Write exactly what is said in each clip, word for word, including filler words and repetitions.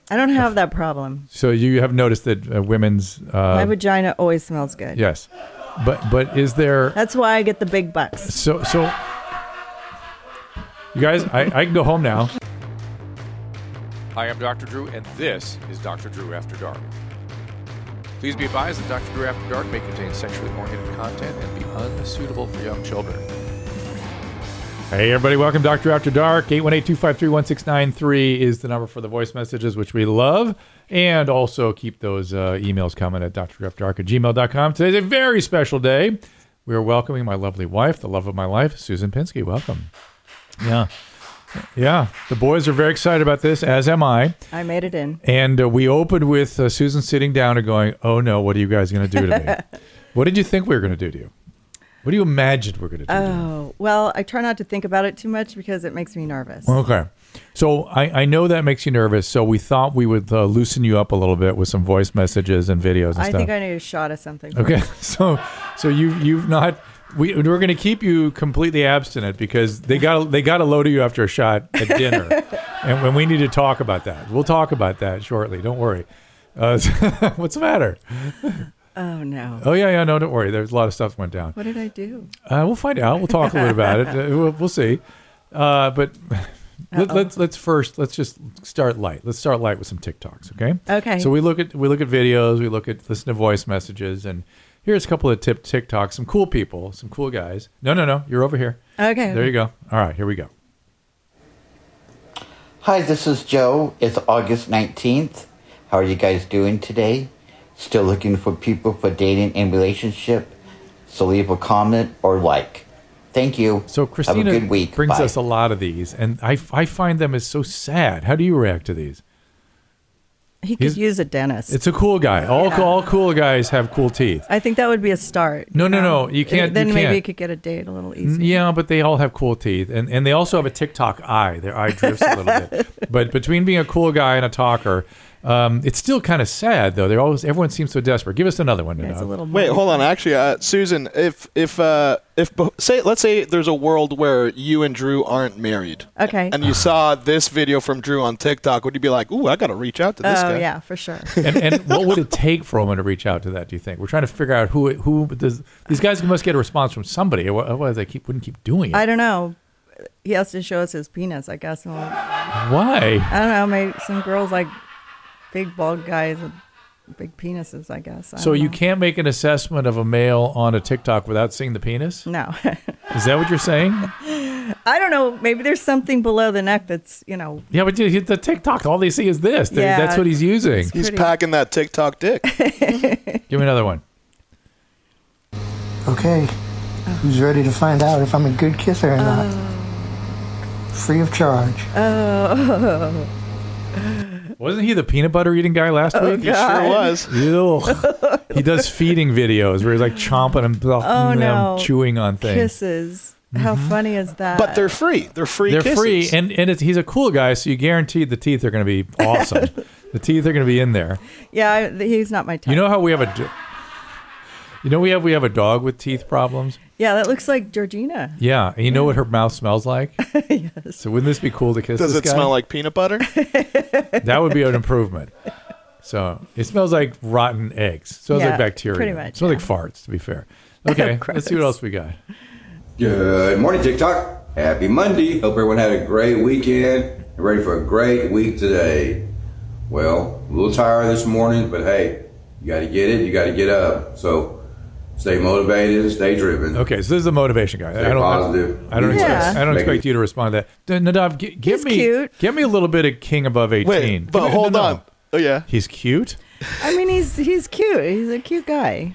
I don't have that problem. So you have noticed that uh, women's... Uh, My vagina always smells good. Yes. But but is there... That's why I get the big bucks. So, so you guys, I, I can go home now. Hi, I'm Doctor Drew, and this is Doctor Drew After Dark. Please be advised that Doctor Drew After Dark may contain sexually oriented content and be unsuitable for young children. Hey, everybody. Welcome to Doctor After Dark. eight one eight, two five three, one six nine three is the number for the voice messages, which we love. And also keep those uh, emails coming at d r after dark at gmail dot com. Today's a very special day. We are welcoming my lovely wife, the love of my life, Susan Pinsky. Welcome. Yeah. Yeah. The boys are very excited about this, as am I. I made it in. And uh, we opened with uh, Susan sitting down and going, oh, no, what are you guys going to do to me? What did you think we were going to do to you? What do you imagine we're going to do? Oh, well, I try not to think about it too much because it makes me nervous. Okay. So I, I know that makes you nervous, so we thought we would uh, loosen you up a little bit with some voice messages and videos and I stuff. think I need a shot of something. Okay. So so you, you've not... We, we're going to keep you completely abstinent because they got they got to load you after a shot at dinner. And when we need to talk about that. We'll talk about that shortly. Don't worry. Uh, what's the matter? Oh, no. Oh, yeah, yeah, no, don't worry. There's a lot of stuff went down. What did I do? Uh, we'll find out. We'll talk a little about it. Uh, we'll, we'll see. Uh, but let, let's let's first let's just start light. Let's start light with some TikToks, okay? Okay. So we look at we look at videos, we look at listen to voice messages, and here's a couple of tip TikToks. Some cool people, some cool guys. No, no, no, you're over here. Okay. There you go. All right, here we go. Hi, this is Joe. It's August nineteenth. How are you guys doing today? Still looking for people for dating and relationship? So leave a comment or like. Thank you. So Christina Have a good week. brings Bye. us a lot of these, and I, I find them as so sad. How do you react to these? He could He's- use a dentist. It's a cool guy. All Yeah. all cool guys have cool teeth. I think that would be a start. No, you no, know? no, you can't- Then you maybe can't. you could get a date a little easier. Yeah, but they all have cool teeth, and and they also have a TikTok eye. Their eye drifts a little bit. But between being a cool guy and a talker, um, it's still kind of sad though. They're always everyone seems so desperate. Give us another one. Yeah, it's a Nadav. little Wait, hold on. Actually, uh, Susan, if if uh, if say let's say there's a world where you and Drew aren't married, Okay. and you saw this video from Drew on TikTok, would you be like, "Ooh, I got to reach out to this Oh, guy"? yeah, for sure. and, and what would it take for a woman to reach out to that? Do you think we're trying to figure out who who does these guys must get a response from somebody? Otherwise, they keep wouldn't keep doing it. I don't know. He has to show us his penis, I guess. Well, Why? I don't know. Maybe some girls like big bald guys with big penises, I guess. I So don't you know. can't make an assessment of a male on a TikTok without seeing the penis? No. Is that what you're saying? I don't know. Maybe there's something below the neck that's, you know. Yeah, but you- the TikTok, all they see is this. They- Yeah. That's what he's using. He's Pretty- packing that TikTok dick. Give me another one. Okay, who's ready to find out if I'm a good kisser or not? Free of charge. Oh, Wasn't he the peanut butter eating guy last week? He sure was. Ew. He does feeding videos where he's like chomping and Oh, no. chewing on things. kisses. How funny is that? But they're free. They're free. They're kisses. free, and, and it's, he's a cool guy, so you guarantee the teeth are going to be awesome. The teeth are going to be in there. Yeah, I, he's not my type. You know how we have a, do- you know we have we have a dog with teeth problems. Yeah, that looks like Georgina. Yeah, and you know what her mouth smells like. Yes. So wouldn't this be cool to kiss Does this it guy? smell like peanut butter? That would be an improvement. So it smells like rotten eggs. It smells Yeah, like bacteria. pretty much, It smells yeah. like farts, to be fair. Okay, let's see what Gross. else we got. Good morning, TikTok. Happy Monday. Hope everyone had a great weekend and ready for a great week today. Well, a little tired this morning, but hey, you got to get it. You got to get up. So stay motivated and stay driven. Okay, so this is the motivation guy. Stay I don't, positive. I don't, Yeah. expect, I don't Make expect it- you to respond to that. Nadav, g- give He's me, cute. give me a little bit of King above eighteen. Wait, Give but me- hold no, no. on. Oh yeah. He's cute. I mean, he's he's cute. He's a cute guy.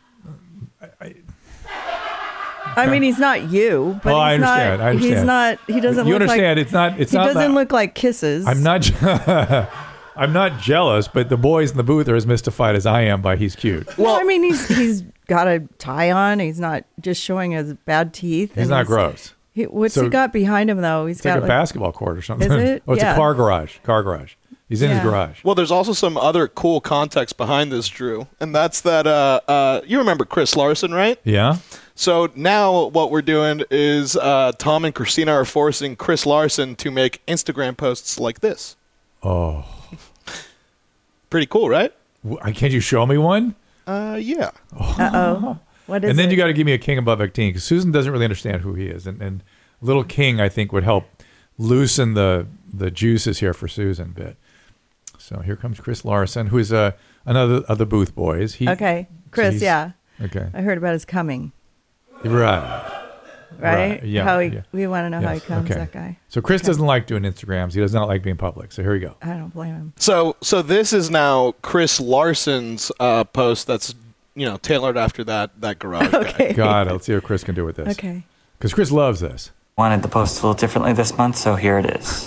I mean, he's not you, but Oh, I he's understand, not. I understand. He's not. He doesn't. You look understand? Like, It's not. It's he not. doesn't that- look like kisses. I'm not. I'm not jealous, but the boys in the booth are as mystified as I am by he's cute. Well, I mean, he's he's got a tie on. He's not just showing his bad teeth. He's and not gross. He, what's So- he got behind him though? He's It's like got a like, basketball court or something. Is it? Oh, it's Yeah. a car garage. Car garage. He's in his Yeah. garage. Well, there's also some other cool context behind this, Drew, and that's that. Uh, uh, you remember Chris Larson, right? Yeah. So now what we're doing is uh, Tom and Christina are forcing Chris Larson to make Instagram posts like this. Oh. Pretty cool, right? W- Can't you show me one? Uh, yeah. Uh-oh. What is And then it? you got to give me a king above eighteen because Susan doesn't really understand who he is. And, and little king, I think, would help loosen the the juices here for Susan a bit. So here comes Chris Larson, who is uh, another of the Booth boys. He, Okay. Chris, he's- yeah. Okay. I heard about his coming, Right. right? Yeah. How he, yeah. we want to know how he Yes, comes, okay. that guy. So Chris Okay. doesn't like doing Instagrams. He does not like being public. So here we go. I don't blame him. So, so this is now Chris Larson's uh, post that's, you know, tailored after that that garage guy. Okay. God, let's see what Chris can do with this. Okay. Because Chris loves this. Wanted to post a little differently this month, so here it is.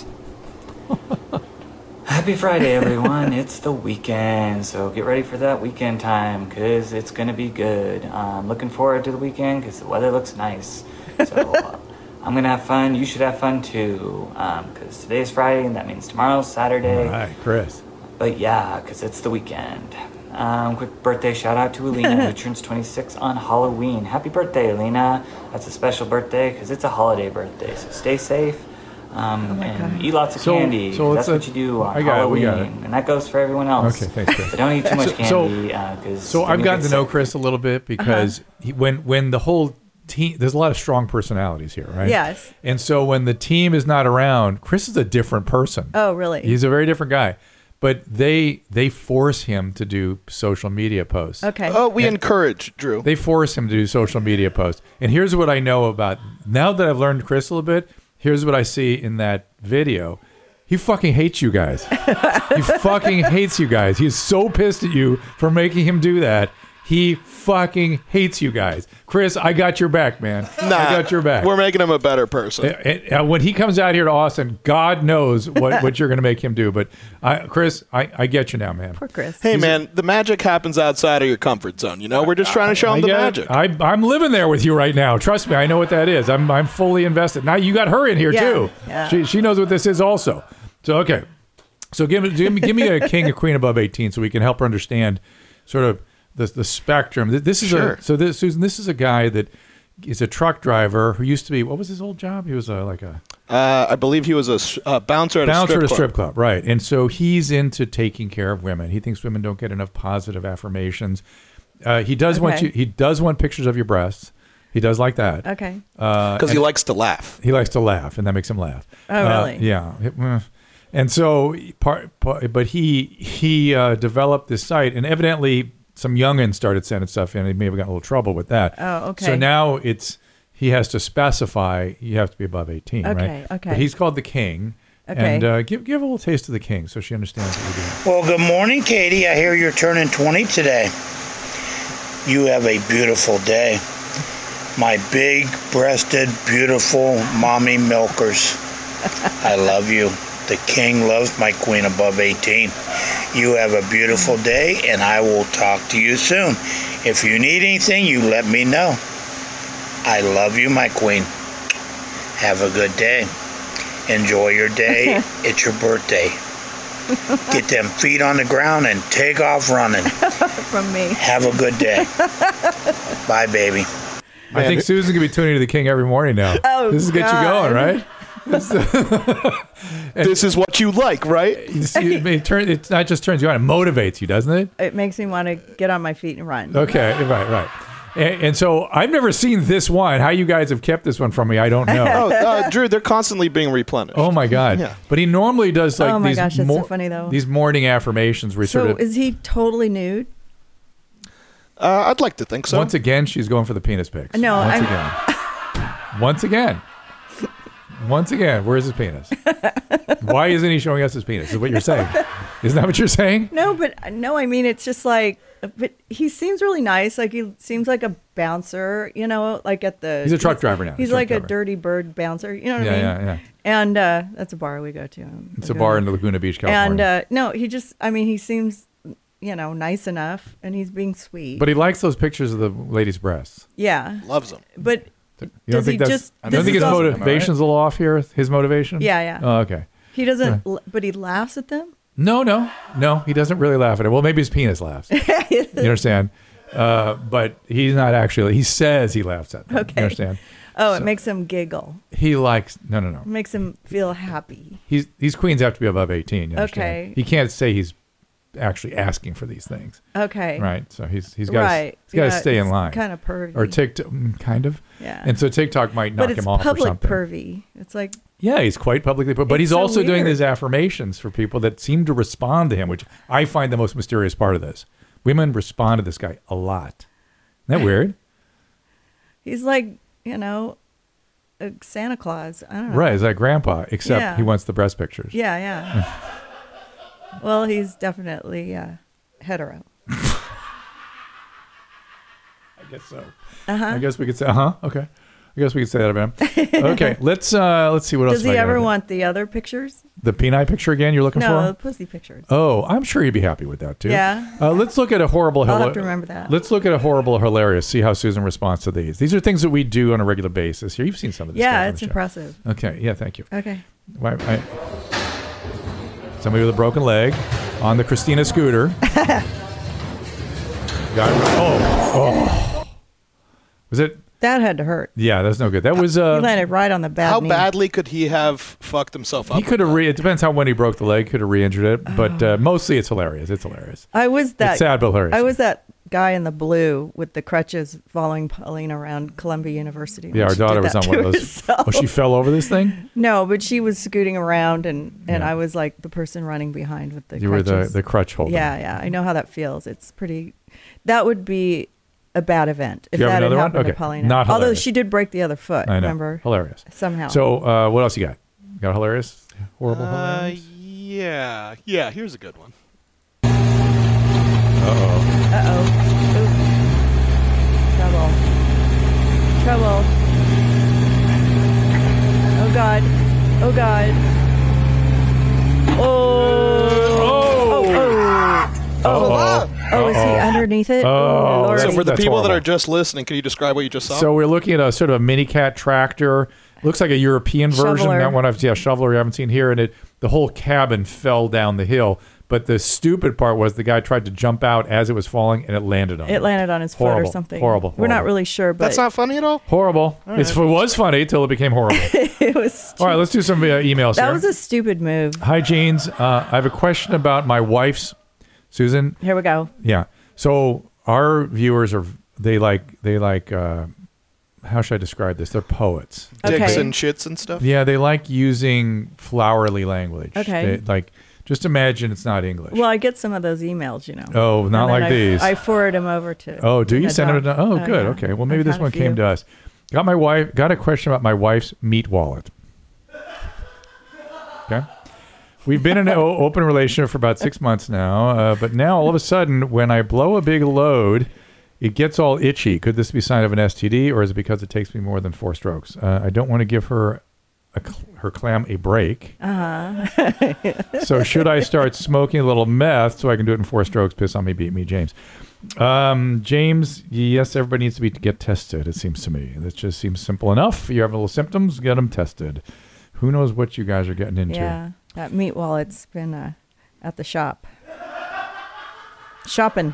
Happy Friday, everyone. It's the weekend, so get ready for that weekend time because it's going to be good. I'm looking forward to the weekend because the weather looks nice. So uh, I'm going to have fun. You should have fun too because today's Friday and that means tomorrow's Saturday. All right, Chris. But yeah, because it's the weekend. Um, quick birthday shout out to Alina, who turns twenty-six on Halloween. Happy birthday, Alina. That's a special birthday because it's a holiday birthday. So stay safe um, Oh my and God. eat lots of So- candy. so That's let's, what you do on I got it, Halloween. we got it. And that goes for everyone else. Okay, thanks, Chris. But don't eat too much So- so- candy because So I've gotten to know Chris a little bit because he, when when the whole team, there's a lot of strong personalities here, right? Yes. And so when the team is not around, Chris is a different person. Oh, really? He's a very different guy. But they they force him to do social media posts. Okay. Oh, we encourage Drew. They force him to do social media posts. And here's what I know about, now that I've learned Chris a little bit, here's what I see in that video. He fucking hates you guys. He fucking hates you guys. He's so pissed at you for making him do that. He fucking hates you guys. Chris, I got your back, man. Nah, I got your back. We're making him a better person. And- and when he comes out here to Austin, God knows what, what you're going to make him do. But I, Chris, I, I get you now, man. Poor Chris. Hey, man, the magic happens outside of your comfort zone. You know, we're just trying to show I him the get it. magic. I, I'm living there with you right now. Trust me, I know what that is. I'm I'm fully invested. Now you got her in here Yeah, too. yeah. She she knows what this is also. So okay, so give me give me, give me a king or queen above eighteen so we can help her understand sort of the the spectrum. This is Sure. a so this Susan. This is a guy that is a truck driver who used to be, what was his old job? He was a, like a Uh, I believe he was a s- uh, bouncer at bouncer a strip at a club. strip club, right? And so he's into taking care of women. He thinks women don't get enough positive affirmations. Uh, he does want Okay. you. He does want pictures of your breasts. He does like that. Okay. Uh, Because he and likes to laugh. he likes to laugh, and that makes him laugh. Oh, Uh, really? yeah. It- eh. And so, part, part, but he he uh, developed this site, and evidently some youngins started sending stuff in. He may have gotten a little trouble with that. Oh, okay. So now it's he has to specify you have to be above eighteen, Okay, right? okay. But he's called the King. Okay. And uh, give give a little taste of the King so she understands what we're doing. Well, good morning, Katie. I hear you're turning twenty today. You have a beautiful day. My big-breasted, beautiful mommy milkers. I love you. The king loves my queen above eighteen. You have a beautiful day, and I will talk to you soon. If you need anything, you let me know. I love you, my queen. Have a good day. Enjoy your day. It's your birthday. Get them feet on the ground and take off running. From me. Have a good day. Bye, baby. I think Susan's gonna be tuning to the King every morning now. Oh, this is get you God. going, right? This is what you like, right? You see, it, it, turn, it not just turns you on; it motivates you, doesn't it? It makes me want to get on my feet and run. Okay, right, right. And, and so I've never seen this one. How you guys have kept this one from me, I don't know. Oh, uh, Drew, they're constantly being replenished. Oh my God! Yeah. But he normally does like Oh my these gosh, that's so mor- funny, though. these morning affirmations where he So sort of is he totally nude? Uh, I'd like to think so. once again she's going for the penis pics. No, once I'm- again, once again, once again. Where's his penis? Why isn't he showing us his penis? Is what you're saying? Isn't that what you're saying? No, but no, I mean it's just like, but he seems really nice. Like he seems like a bouncer, you know, like at the. He's a truck driver now. He's Truck like driver. a dirty bird bouncer. You know what Yeah, I mean? yeah, yeah. And uh, that's a bar we go to. in It's a Laguna. bar in Laguna Beach, California. And uh, no, he just, I mean, he seems, you know, nice enough, and he's being sweet. but he likes those pictures of the lady's breasts. yeah, Loves them. but You Does don't think he that's? just- I this don't think is his also- motivation's a little off here. His motivation. Yeah, yeah. Oh, okay. he doesn't. l But he laughs at them. No, no, no. He doesn't really laugh at it. Well, maybe his penis laughs. You understand? Uh, but he's not actually. He says he laughs at them. Okay. You understand? Oh, it So- makes him giggle. He likes. No, no, no. It makes him feel happy. He's these queens have to be above eighteen. You understand? Okay. He can't say he's actually asking for these things. Okay. Right. So he's he's got right. he's got to yeah, stay in line. Kind of pervy. Or TikTok, kind of. Yeah. And so TikTok might knock but it's him off or public something. pervy. It's like. Yeah, he's quite publicly, but, but It's he's so also doing weird. these affirmations for people that seem to respond to him, which I find the most mysterious part of this. Women respond to this guy a lot. Isn't that weird? He's like, you know, a Santa Claus. I don't know. Right, he's like grandpa, except Yeah. he wants the breast pictures. Yeah, yeah. Well, he's definitely uh, hetero. I guess so. Uh-huh. I guess we could say, uh-huh, okay. I guess we could say that about him. Okay, let's uh, let's see what else. Does he am I ever gonna do? want the other pictures? The penile picture again? You're looking No, the for? pussy pictures. Oh, I'm sure he'd be happy with that too. Yeah. Uh, let's look at a horrible. I'll hila- have to remember that. Let's look at a horrible, hilarious. See how Susan responds to these. These are things that we do on a regular basis. Here, you've seen some of this. Yeah, stuff on it's the show. impressive. Okay. Yeah. Thank you. Okay. Why, I, somebody with a broken leg on the Christina scooter. Got oh oh. Was it? That had to hurt. Yeah, that's no good. That was. Uh, he landed right on the bad How knee. badly could he have fucked himself up? He could have. Re- it depends how when he broke the leg. Could have re-injured it, but uh, mostly it's hilarious. It's hilarious. I was that. It's sad but hilarious. I was that guy in the blue with the crutches following Pauline around Columbia University. Yeah, when our she daughter did was that on one to of those. herself. Oh, she fell over this thing. No, but she was scooting around, and, and Yeah. I was like the person running behind with the You crutches. were the the crutch holder. Yeah, yeah. I know how that feels. It's pretty. That would be a bad event if Do you have that had another one? happened Okay. to Paulina. Not Although hilarious. she did break the other foot. I know. Remember? Hilarious. Somehow. So, uh, what else you got? Got hilarious? Horrible, Uh, hilarious? yeah, yeah. Here's a good one. Uh-oh. Uh oh. Trouble. Trouble. Oh God. Oh God. Oh. Oh. Oh. Oh. Oh, is he underneath it? Oh, Lordy. So for the That's people that horrible. are just listening, can you describe what you just saw? So we're looking at a sort of a mini cat tractor. Looks like a European version. Shoveler. That one I've yeah, shoveler we haven't seen here, and it the whole cabin fell down the hill. But the stupid part was the guy tried to jump out as it was falling, and it landed on him. It landed on his foot Horrible. or something. Horrible. We're not horrible. really sure, but That's not funny at all. Horrible. It's, it was funny till it became horrible. it was. All right, let's do some uh, emails That here. was a stupid move. Hi, Jeans. Uh, I have a question about my wife's. Susan. Here we go. Yeah. So our viewers are they like they like uh, how should I describe this? They're poets. Okay. Dicks and shits and stuff. Yeah, they like using flowery language. Okay. They, like just imagine it's not English. Well, I get some of those emails, you know. Oh, not And then like I, these. I forward them over to. Oh, do you a send it? doc. Oh, good. yeah. Okay. Well, maybe I've this had a one came few. to us. Got my wife. Got a question about my wife's meat wallet. Okay. We've been in an o- open relationship for about six months now, uh, but now all of a sudden, when I blow a big load, it gets all itchy. Could this be a sign of an S T D, or is it because it takes me more than four strokes? Uh, I don't want to give her a cl- her clam a break. Uh-huh. So should I start smoking a little meth so I can do it in four strokes? Piss on me, beat me, James. Um, James, yes, everybody needs to be to get tested. It seems to me that just seems simple enough. You have little symptoms, get them tested. Who knows what you guys are getting into? Yeah, that meat wallet's been uh, at the shop. Shopping.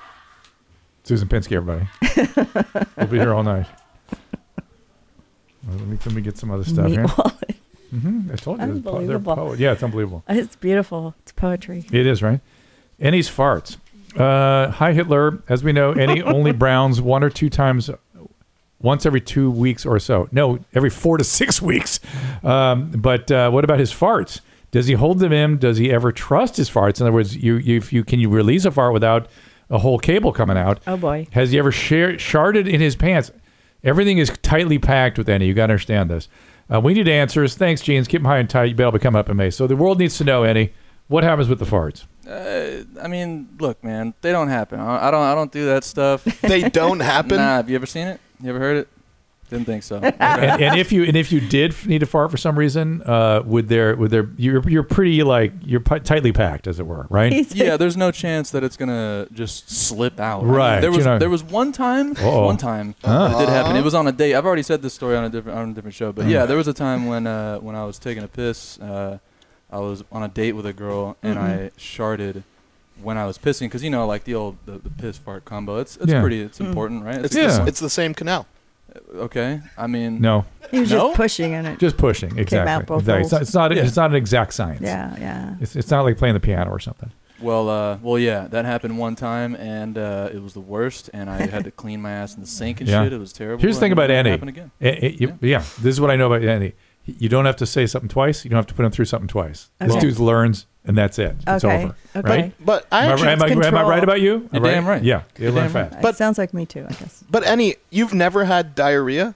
Susan Pinsky, everybody. We'll be here all night. Well, let me let me get some other stuff Meat here. wallet. Mm-hmm. I told you, they're po- they're Unbelievable. poet. Yeah, it's unbelievable. It's beautiful. It's poetry. It is, right? Annie's farts. Uh, hi, Hitler. As we know, Annie only browns one or two times, once every two weeks or so. No, every four to six weeks. Um, but uh, what about his farts? Does he hold them in? Does he ever trust his farts? In other words, you, you, if you can you release a fart without a whole cable coming out? Oh, boy. Has he ever share, sharded in his pants? Everything is tightly packed with Annie. You got to understand this. Uh, we need answers. Thanks, Jeans. Keep them high and tight. You bet I'll be coming up in May. So the world needs to know, Annie, what happens with the farts? Uh, I mean, look, man, they don't happen. I I don't. I don't do that stuff. They don't happen? Nah. Have you ever seen it? You ever heard it? Didn't think so. and, and if you and if you did need to fart for some reason, uh, would there would there you're you're pretty like you're p- tightly packed, as it were, right? Yeah, there's no chance that it's gonna just slip out. I mean, Right, there was you know. there was one time. Uh-oh. One time Huh. it did happen. It was on a date. I've already said this story on a different on a different show, but Mm. yeah, there was a time when uh, when I was taking a piss. Uh, I was on a date with a girl, and Mm-hmm. Mhm. I sharted when I was pissing, because you know, like the old the, the piss fart combo. It's it's Yeah. pretty. It's Mm. important, right? It's, a good the, one. it's the same canal. Okay, I mean, No, He was No? just pushing in it. just pushing. out Exactly. both Exactly. It's not. holes. It's not, Yeah. it's not an exact science. Yeah, yeah. It's it's not like playing the piano or something. Well, uh, well, yeah, that happened one time, and uh, it was the worst, and I had to clean my ass in the sink and Yeah. shit. It was terrible. Here's the thing and it about never Andy. happened again. Eh, eh, you- yeah, this is what I know about Andy. You don't have to say something twice. You don't have to put him through something twice. This Okay. dude learns, and that's it. It's Okay, over. okay. Right? But I Am I, actually, am, I, am I control. right about you? You're damn right. Yeah, you You're learn damn right. fast. But- it sounds like me too, I guess. but Annie, you've never had diarrhea?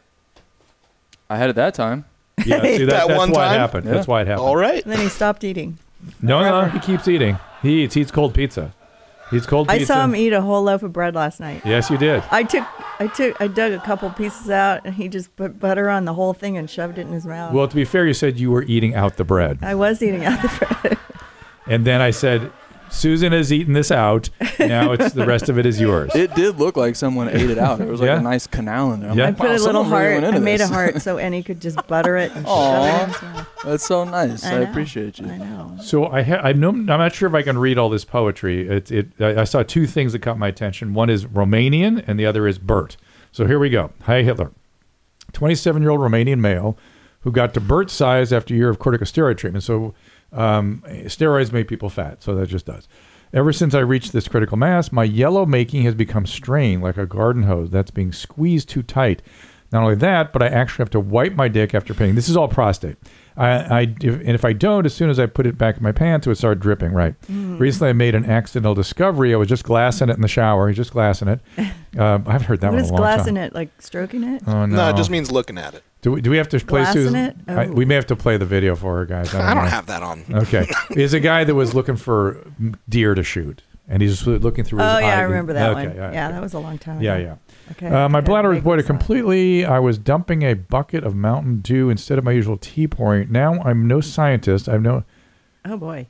I had it that time. Yeah, see, that, That that's one why time? it happened. Yeah. That's why it happened. All right. And then he stopped eating. No, no, he keeps eating. He eats. He eats cold pizza. He eats cold I pizza. saw him eat a whole loaf of bread last night. Yes, you did. I took, I took, I dug a couple pieces out, and he just put butter on the whole thing and shoved it in his mouth. Well, to be fair, you said you were eating out the bread. I was eating out the bread. And then I said, Susan has eaten this out. Now it's the rest of it is yours. It did look like someone ate it out. There was like Yeah. a nice canal in there. I'm Yeah. I like, put wow, a little someone really heart. went I into made this. a heart so Annie could just butter it and shove it in his mouth. That's so nice. I, I know. appreciate you. I know. So I ha- I know I'm not sure if I can read all this poetry. It, it I I saw two things that caught my attention. One is Romanian, and the other is Bert. So here we go. Hi Hitler, twenty-seven-year-old Romanian male who got to Bert size after a year of corticosteroid treatment. So um, steroids make people fat, so that just does. Ever since I reached this critical mass, my yellow making has become strained like a garden hose that's being squeezed too tight. Not only that, but I actually have to wipe my dick after peeing. This is all prostate. I, I if, and if I don't, as soon as I put it back in my pants, it would start dripping. Right. Mm. Recently, I made an accidental discovery. I was just glassing it in the shower. Just glassing it. Uh, I haven't heard that What one is in a long glassing time. it? Like stroking it? Oh no! No, it just means looking at it. Do we, do we have to play Glassing Susan? it? I, Oh. we may have to play the video for her, guys. I don't, I don't know. have that on. Okay. He's a guy that was looking for deer to shoot, and he's just looking through his Oh eye. yeah, I remember that okay, one. yeah, Yeah, okay. that was a long time Yeah, ago. yeah. Okay. Uh, my okay, bladder was make voided this up. completely. I was dumping a bucket of Mountain Dew instead of my usual tea pouring. Now I'm no scientist. I've no. Oh boy.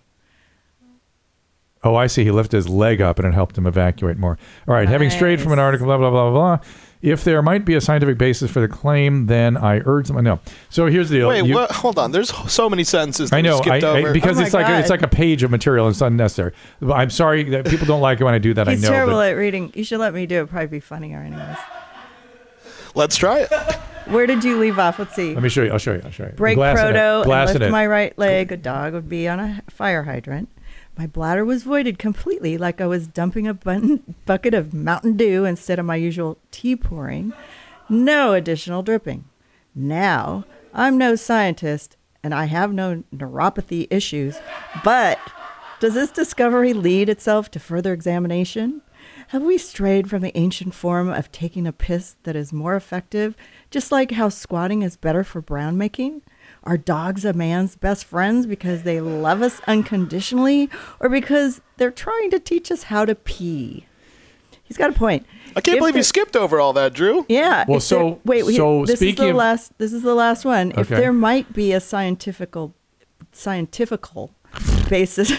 Oh, I see. He lifted his leg up and it helped him evacuate more. All right. Having strayed from an Nice. article, blah, blah, blah, blah, blah. If there might be a scientific basis for the claim, then I urge them. No. So here's the deal. Wait, You- what? Hold on. There's so many sentences that I know, we skipped I, I, over. because Oh my it's like a, God. it's like a page of material. And it's unnecessary. But I'm sorry that people don't like it when I do that. He's I know. terrible but- at reading. You should let me do it. It'd probably be funnier anyways. Let's try it. Where did you leave off? Let's see. Let me show you. I'll show you. I'll show you. Break Glassing it. proto and Glassing lift it. my right leg. A dog would be on a fire hydrant. My bladder was voided completely, like I was dumping a bun- bucket of Mountain Dew instead of my usual tea pouring. No additional dripping. Now, I'm no scientist and I have no neuropathy issues, but does this discovery lead itself to further examination? Have we strayed from the ancient form of taking a piss that is more effective, just like how squatting is better for brown making? Are dogs a man's best friends because they love us unconditionally or because they're trying to teach us how to pee? He's got a point. I can't If believe you there- skipped over all that, Drew. Yeah. Well, if there- so- wait, wait. so this is speaking the of- last. This is the last one. If Okay. there might be a scientifical, scientifical basis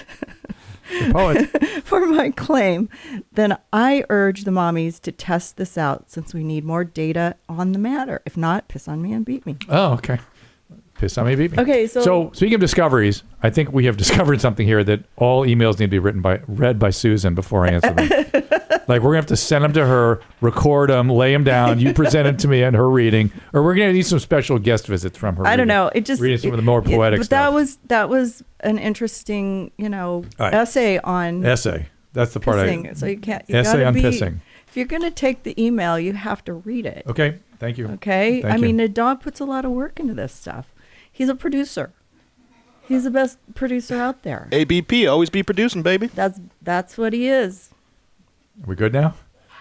Poet. for my claim, then I urge the mommies to test this out since we need more data on the matter. If not, piss on me and beat me. Oh, okay. Piss on me, beat me. Okay, so- so speaking of discoveries, I think we have discovered something here that all emails need to be written by read by Susan before I answer them. Like we're gonna have to send them to her, record them, lay them down. You present them to me and her reading, or we're gonna need some special guest visits from her. I don't reading- know. It just reading some of the more it- poetic But stuff. that was that was an interesting, you know, All right. essay on essay. That's the part pissing. I. So you can't. You essay gotta on be, pissing. If you're gonna take the email, you have to read it. Okay. Thank you. Okay. Thank I you. mean, the dog puts a lot of work into this stuff. He's a producer. He's the best producer out there. A B P, always be producing, baby. That's that's what he is. Are we good now?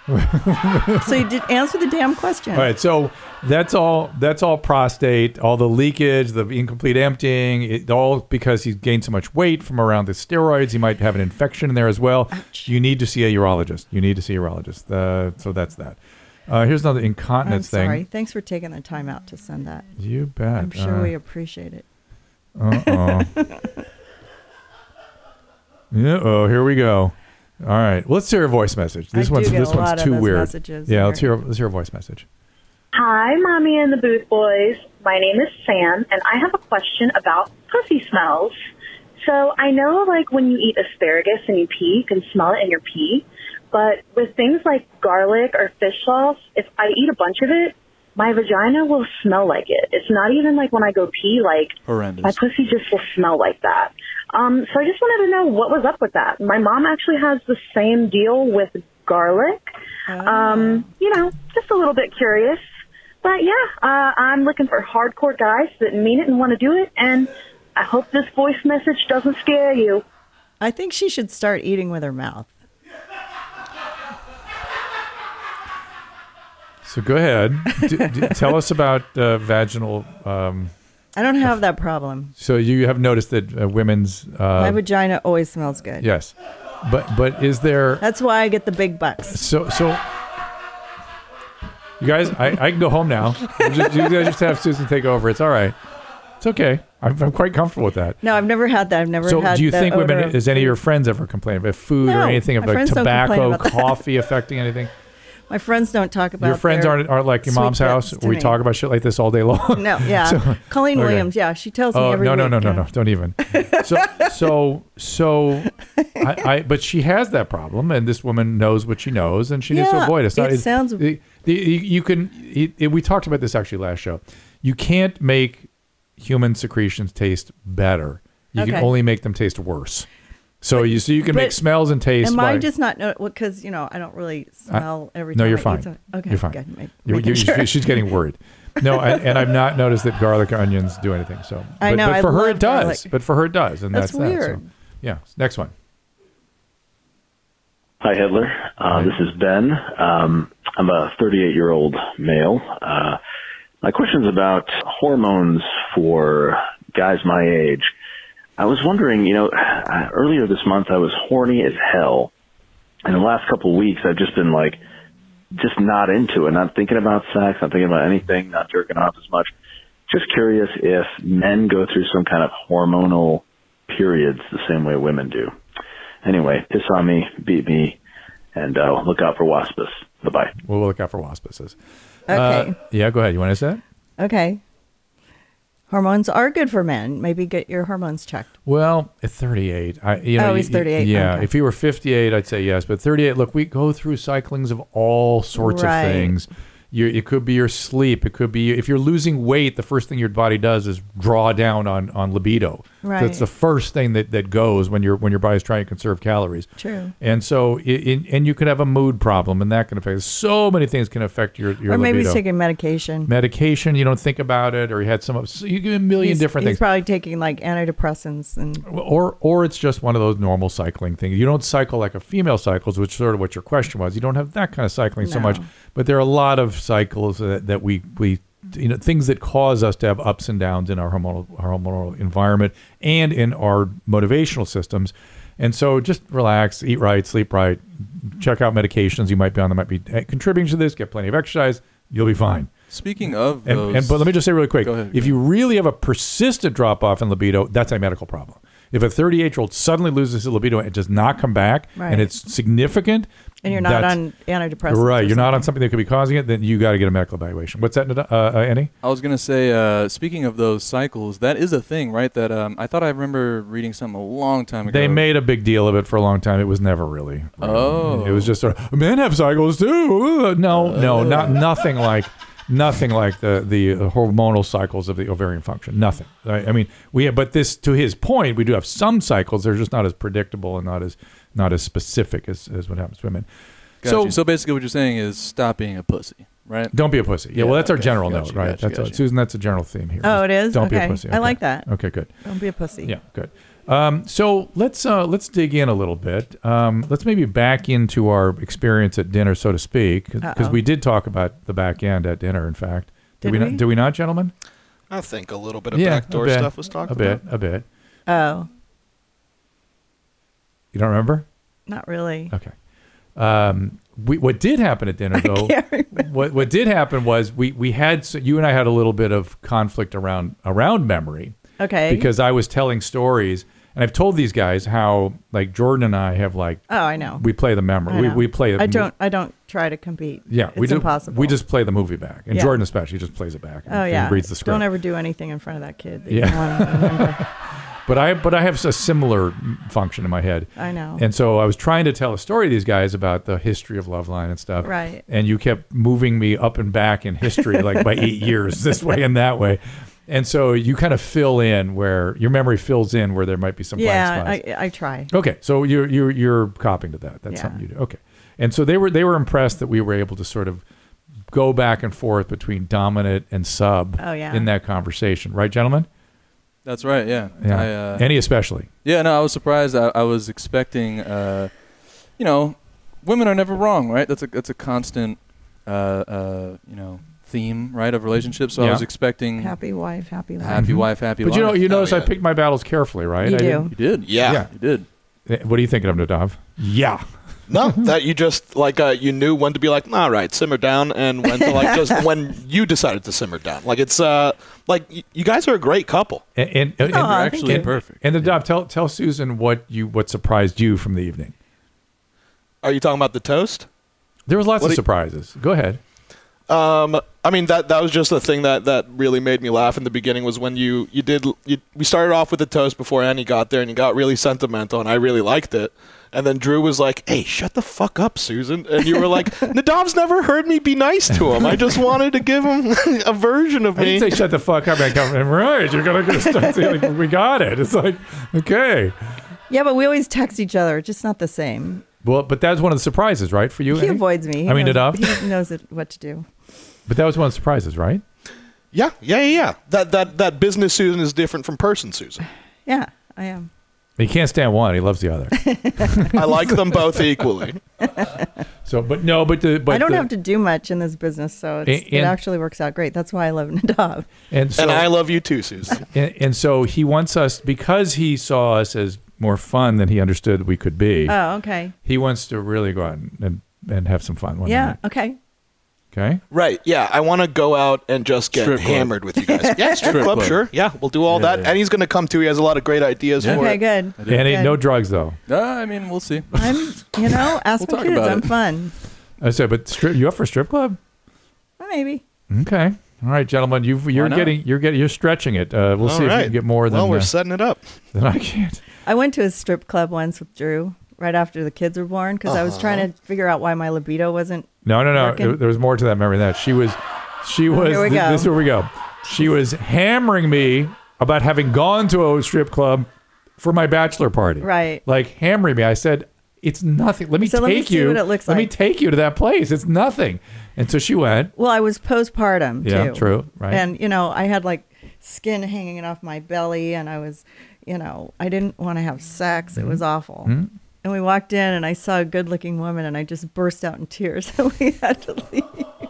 So you did answer the damn question. All right, so that's all. That's all prostate, all the leakage, the incomplete emptying, it, all because he's gained so much weight from around the steroids. He might have an infection in there as well. Ouch. You need to see a urologist. You need to see a urologist. Uh, so that's that. Uh, here's another I'm incontinence sorry. thing. Thanks for taking the time out to send that. You bet. I'm sure uh, we appreciate it. Uh oh. Yeah. Oh, here we go. All right, let's hear a voice message. This I do one's get this a one's lot of too those weird. messages Yeah, here. let's hear let's hear a voice message. Hi, Mommy and the Booth Boys. My name is Sam, and I have a question about pussy smells. So I know, like, when you eat asparagus and you pee, you can smell it in your pee. But with things like garlic or fish sauce, if I eat a bunch of it, my vagina will smell like it. It's not even like when I go pee, like Horrendous. my pussy just will smell like that. Um, so I just wanted to know what was up with that. My mom actually has the same deal with garlic. Oh. Um, you know, just a little bit curious. But yeah, uh, I'm looking for hardcore guys that mean it and want to do it. And I hope this voice message doesn't scare you. I think she should start eating with her mouth. So go ahead. D- d- tell us about uh, vaginal. Um, I don't have that problem. so you have noticed that uh, women's. Uh, My vagina always smells good. Yes, but but is there? That's why I get the big bucks. So so. You guys, I, I can go home now. You just, you guys just have Susan take over. It's all right. It's okay. I'm, I'm quite comfortable with that. No, I've never had that. I've never So had do you the think odor women, of does any of food. your friends ever complain about food No, or anything my about friends don't complain tobacco, about that. coffee affecting anything? My friends don't talk about Your friends their aren't, aren't like your sweet mom's house bits where to we me. talk about shit like this all day long? No, yeah. So- Colleen okay. Williams, yeah. She tells me Oh, every no, no, week. no, no, yeah. no. Don't even. So, so, so, I, I, but she has that problem, and this woman knows what she knows, and she needs to Yeah, avoid it. It's not, it sounds- the, the, you you can, it, it, we talked about this actually last show. You can't make human secretions taste better. You can Okay. only make them taste worse. So you, so you can make but smells and tastes. Am by, I just not know? Because you know I don't really smell every no, time. you're I eat fine. something. Okay, You're fine. good. Make- You- making you- sure. She's getting worried. No, I, and I've not noticed that garlic or onions do anything. So I but, know, but I for her love it does. garlic. But for her it does, and that's, That's that. weird. So, yeah. Next one. Hi, Hitler. Uh, this is Ben. Um, I'm a thirty-eight-year-old male. Uh, my question is about hormones for guys my age. I was wondering, you know, uh, earlier this month I was horny as hell. And the last couple of weeks I've just been like, just not into it, not thinking about sex, not thinking about anything, not jerking off as much. Just curious if men go through some kind of hormonal periods the same way women do. Anyway, piss on me, beat me, and uh, look out for waspus. Bye-bye. We'll look out for waspices. Okay. Uh, yeah, go ahead. You want to say that? Okay. Hormones are good for men. Maybe get your hormones checked. Well, at thirty-eight, I you know, Oh, he's y- thirty-eight, Yeah, okay. if he were fifty-eight, I'd say yes. But thirty-eight, look, we go through cyclings of all sorts Right. of things. You, it could be your sleep. It could be if you're losing weight. The first thing your body does is draw down on, on libido. Right. That's the first thing that, that goes when you're when your body's trying to conserve calories. True. And so, it, it, and you could have a mood problem, and that can affect. So many things can affect your your Or maybe libido. he's taking medication. Medication, you don't think about it, or you had some. So you get a million he's, different he's things. probably taking like antidepressants and Or or it's just one of those normal cycling things. You don't cycle like a female cycles, which is sort of what your question was. You don't have that kind of cycling so No. much. But there are a lot of cycles that, that we, we you know things that cause us to have ups and downs in our hormonal our hormonal environment and in our motivational systems. And so just relax, eat right, sleep right, check out medications you might be on that might be contributing to this, get plenty of exercise, you'll be fine. Speaking of And, those, and but let me just say really quick, Go ahead, if go you really have a persistent drop off in libido, that's a medical problem. If a thirty-eight-year-old suddenly loses his libido and it does not come back, Right. and it's significant, and you're not that's- on antidepressants. right? or You're not on something. something that could be causing it, then you got to get a medical evaluation. What's that, uh, uh, Andy? I was gonna say, uh, speaking of those cycles, that is a thing, right? That um, I thought I remember reading something a long time ago. They made a big deal of it for a long time. It was never really. Oh. It was just sort of, men have cycles too. Uh, No, no, not nothing like. Nothing like the the hormonal cycles of the ovarian function. Nothing. I, I mean, we have, but this to his point, we do have some cycles. They're just not as predictable and not as not as specific as, as what happens to women. Got so you. So basically, what you're saying is stop being a pussy, right? don't be a pussy. Yeah, Yeah, well, that's our okay. general Got note, you, right? got you, that's got a, you. Susan. That's a general theme here. Oh, it is? Don't be Okay. a pussy. I like that. Okay, good. Don't be a pussy. Yeah, good. Um, so let's uh, let's dig in a little bit. Um, let's maybe back into our experience at dinner, so to speak, because Uh-oh. we did talk about the back end at dinner. In fact, did, Did we, we? Not, did we not, gentlemen? I think a little bit of Yeah, backdoor a bit, stuff was talked a bit, about. a bit. Oh, You don't remember? not really. Okay. Um, we, what did happen at dinner, though, can't remember. what what did happen was we we had so you and I had a little bit of conflict around around memory. Okay. Because I was telling stories, and I've told these guys how like Jordan and I have like Oh, I know. we play the memory. I We know. we play. I don't. I don't try to compete. Yeah, it's we do, impossible. We just play the movie back, and Yeah. Jordan especially just plays it back. And, Oh yeah. and reads the script. Don't ever do anything in front of that kid. That Yeah. You want to remember. But I but I have a similar function in my head. I know. And so I was trying to tell a story to these guys about the history of Loveline and stuff. Right. And you kept moving me up and back in history like by eight years, this way and that way. And so you kind of fill in where your memory fills in where there might be some yeah, blank spots. I, I try. Okay, so you're you're you're copying to that. That's Yeah. something you do. Okay. And so they were they were impressed that we were able to sort of go back and forth between dominant and sub Oh, yeah. in that conversation. Right, gentlemen? That's right. Yeah. Yeah. I, uh, Annie especially. Yeah. No, I was surprised. I, I was expecting, uh, you know, women are never wrong, right? That's a that's a constant, uh, uh, you know, theme, right, of relationships. So Yeah. I was expecting Happy wife, happy life. happy wife, happy But life. you know, you notice Oh, I yeah. picked my battles carefully, right? You I do. didn't- You did. Yeah. Yeah. You did. Eh, What are you thinking of, Nadav? Yeah. No, that you just like uh, you knew when to be like, all right, simmer down, and when to like just when you decided to simmer down. Like it's uh like y- you guys are a great couple. And, and, and, Aw, You're thank actually you. perfect. and Nadav, tell tell Susan what you what surprised you from the evening. Are you talking about the toast? There was lots What of do you- surprises. Go ahead. Um, I mean that that was just the thing that, that really made me laugh in the beginning was when you you did you, we started off with the toast before Annie got there and you got really sentimental and I really liked it. And then Drew was like, "Hey, shut the fuck up, Susan." And you were like, "Nadav's never heard me be nice to him. I just wanted to give him a version of I me." didn't say shut the fuck up. I come right. You're gonna go start saying like, we got it. It's like okay. Yeah, but we always text each other. Just not the same. Well, but that's one of the surprises, right, for you? He Annie? avoids me. He I mean, knows, Nadav. he knows it, what to do. But that was one of the surprises, right? Yeah, yeah, yeah, yeah. That that that business Susan is different from person Susan. Yeah, I am. He can't stand one. He loves the other. I like them both equally. So, but no, but the but I don't the, have to do much in this business, so it's, And- it and- actually works out great. That's why I love Nadav. And so, And I love you too, Susan. and, and so he wants us because he saw us as more fun than he understood we could be. Oh, okay. He wants to really go out and and have some fun one Yeah, night. okay. Okay. Right. Yeah. I want to go out and just get Strip club. hammered with you guys. Yeah, strip, Strip club, club. Sure. Yeah, we'll do all Yeah, that. yeah. And he's going to come too. He has a lot of great ideas Yeah. for Okay, it. good. And ain't Good. no drugs though. Uh, I mean, we'll see. I'm, you know, ask We'll my talk kids. about I'm it. fun. I said, but strip, you up for strip club? Well, maybe. Okay. All right, gentlemen. You've, you're not? getting you're getting you're stretching it. Uh, we'll All see if you right. can get more than Well, we're uh, setting it up. than I can't. I went to a strip club once with Drew right after the kids were born because I was trying to figure out why my libido wasn't. No, no, no. Working. There, there was more to that memory than that. She was, she was. here we th- go. This is where we go. She was hammering me about having gone to a strip club for my bachelor party. Right. Like hammering me. I said, "It's nothing. Let me So take let me see you. what it looks let me like." take you to that place. It's nothing." And so she went. Well, I was postpartum Yeah, too. true, right. And you know, I had like skin hanging off my belly, and I was, you know, I didn't want to have sex. It was Mm-hmm. awful. And we walked in, and I saw a good-looking woman, and I just burst out in tears, and we had to leave.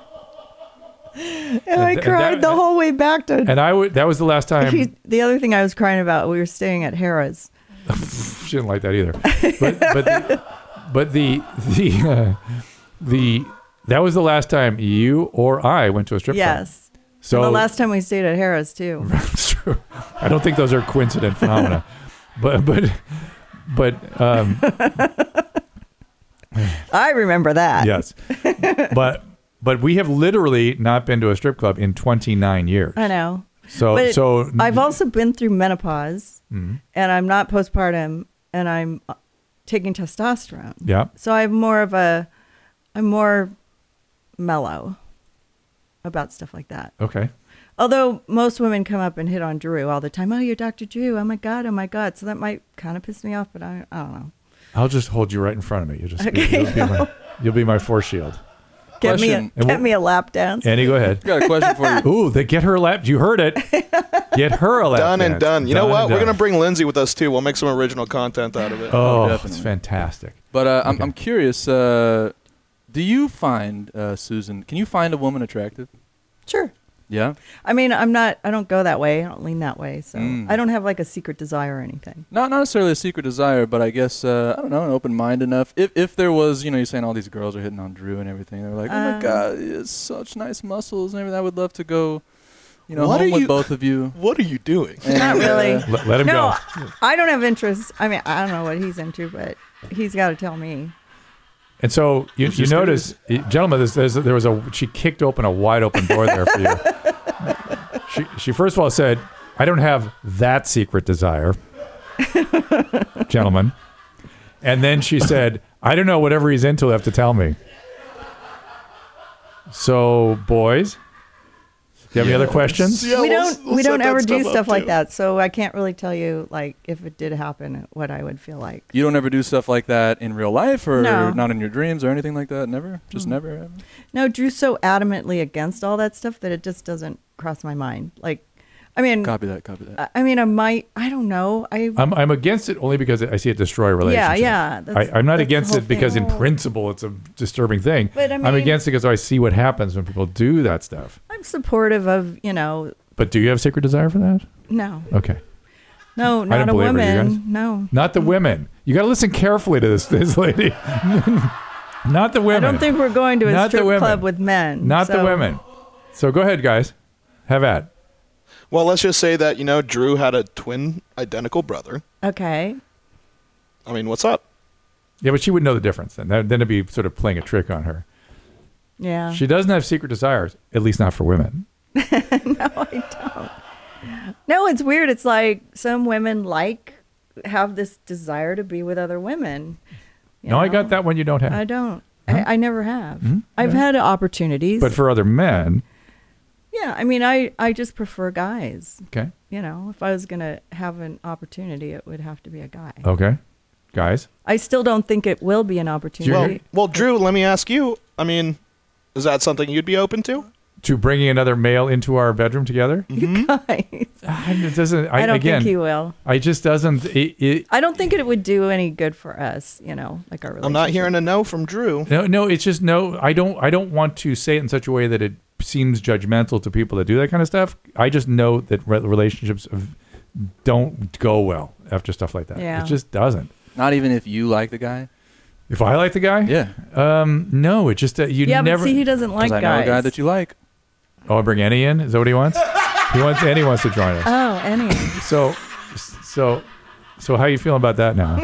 And I And th- cried that- the whole way back to. And I w- that was the last time. He- the other thing I was crying about, we were staying at Harrah's. She didn't like that either. But but the, but the the uh, the that was the last time you or I went to a strip club. Yes. So And the last time we stayed at Harrah's too. That's true. I don't think those are coincident phenomena. But but but um, I remember that. yes. But but we have literally not been to a strip club in twenty-nine years. I know. So But so I've also been through menopause, Mhm. and I'm not postpartum, and I'm uh, taking testosterone. Yeah. So I'm more of a, I'm more mellow about stuff like that. Okay. Although most women come up and hit on Drew all the time. Oh, you're Doctor Drew. Oh my God. Oh my God. So that might kind of piss me off, but I, I don't know. I'll just hold you right in front of me. You just Okay. you'll, be my, you'll be my force shield. Get me a, Question. And get we'll- me a lap dance. Annie, go ahead. I got a question for you. Ooh, they get her a lap. You heard it. Get her a lap. Done and dance. done. You know Done what? and We're done. going to bring Lindsay with us too. We'll make some original content out of it. Oh, definitely. it's fantastic. But uh, I'm, Okay. I'm curious. Uh, do you find uh, Susan? Can you find a woman attractive? Sure. Yeah. I mean, I'm not, I don't go that way. I don't lean that way. So Mm. I don't have like a secret desire or anything. Not not necessarily a secret desire, but I guess uh, I don't know, an open mind enough. If if there was, you know, you're saying all these girls are hitting on Drew and everything. They're like, oh my Uh, God, he has such nice muscles and everything. I would love to go, you know, What home are with you- both of you. What are you doing? And, Not really. uh, Let, let him No, go. I don't have interest. I mean, I don't know what he's into, but he's got to tell me. And so you, It's you just notice, gentlemen, there's, there's, there was a she kicked open a wide open door there for you. she she first of all said, "I don't have that secret desire." gentlemen. And then she said, I don't know, whatever he's into, he'll have to tell me. So, boys, do you have yeah. any other questions? Yeah, we we'll, don't we'll we don't ever do stuff like that, so I can't really tell you, like, if it did happen, what I would feel like. You don't ever do stuff like that in real life, or no. not in your dreams or anything like that? Never? Just mm. never? Ever? No, Drew's so adamantly against all that stuff that it just doesn't cross my mind. Like, I mean, copy that, copy that. I mean, I might, I don't know. I, I'm, I'm against it only because I see it destroy relationships. Yeah, yeah. I, I'm not against it because thing. in principle it's a disturbing thing. But I mean, I'm against it because I see what happens when people do that stuff. I'm supportive of, you know. But do you have secret desire for that? No. Okay. No, not a woman. No. Not the women. You got to listen carefully to this, this lady. Not the women. I don't think we're going to a not strip club with men. Not so. the women. So go ahead, guys. Have at. Well, let's just say that, you know, Drew had a twin identical brother. Okay. I mean, what's up? Yeah, but she would know the difference then. Then it'd be sort of playing a trick on her. Yeah. She doesn't have secret desires, at least not for women. No, I don't. No, it's weird. It's like some women like, have this desire to be with other women. No, know? I got that one you don't have. I don't. Huh? I, I never have. Mm-hmm. I've yeah. had opportunities. But for other men... Yeah, I mean, I, I just prefer guys. Okay. You know, if I was going to have an opportunity, it would have to be a guy. Okay. Guys? I still don't think it will be an opportunity. Well, well, Drew, let me ask you, I mean, is that something you'd be open to? To bringing another male into our bedroom together? You guys. It doesn't, I, I don't again, think he will. I just doesn't. It, it, I don't think it would do any good for us, you know, like our relationship. I'm not hearing a no from Drew. No, no, it's just no. I don't, I don't want to say it in such a way that it seems judgmental to people that do that kind of stuff. I just know that re- relationships don't go well after stuff like that. Yeah. It just doesn't. Not even if you like the guy? If I like the guy? Yeah. Um, no, it just, uh, you yeah, never. Yeah, but see, he doesn't like guys. I guys. know a guy that you like. Oh, I'll bring Annie in? Is that what he wants? He wants, Annie wants to join us. Oh, Annie. So, so, so how you feeling about that now?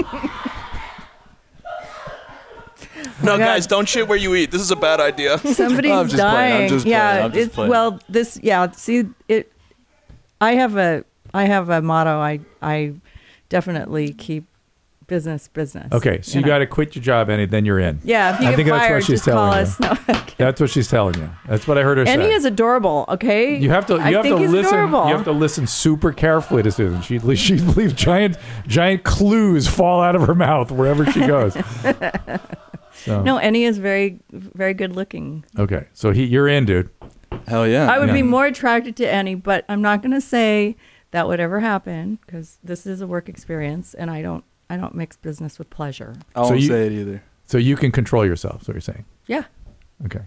No, guys, don't shit where you eat. This is a bad idea. Somebody's I'm just dying. Playing. I'm just yeah, playing. I'm just it's playing. well, this yeah. See, it. I have a I have a motto. I I definitely keep business business. Okay, so you, you know? got to quit your job, Annie. Then you're in. Yeah, if you I get think fired, that's what she's just telling call you. us. No, okay. That's what she's telling you. That's what I heard her say. Annie is adorable. Okay, you have to. You I have think to he's listen. adorable. You have to listen super carefully to Susan. She she leaves giant giant clues fall out of her mouth wherever she goes. So. No, Annie is very, very good looking. Okay, so he, you're in, dude. Hell yeah. I would yeah. be more attracted to Annie, but I'm not going to say that would ever happen because this is a work experience, and I don't, I don't mix business with pleasure. I won't so you, say it either. So you can control yourself. Is what you're saying? Yeah. Okay.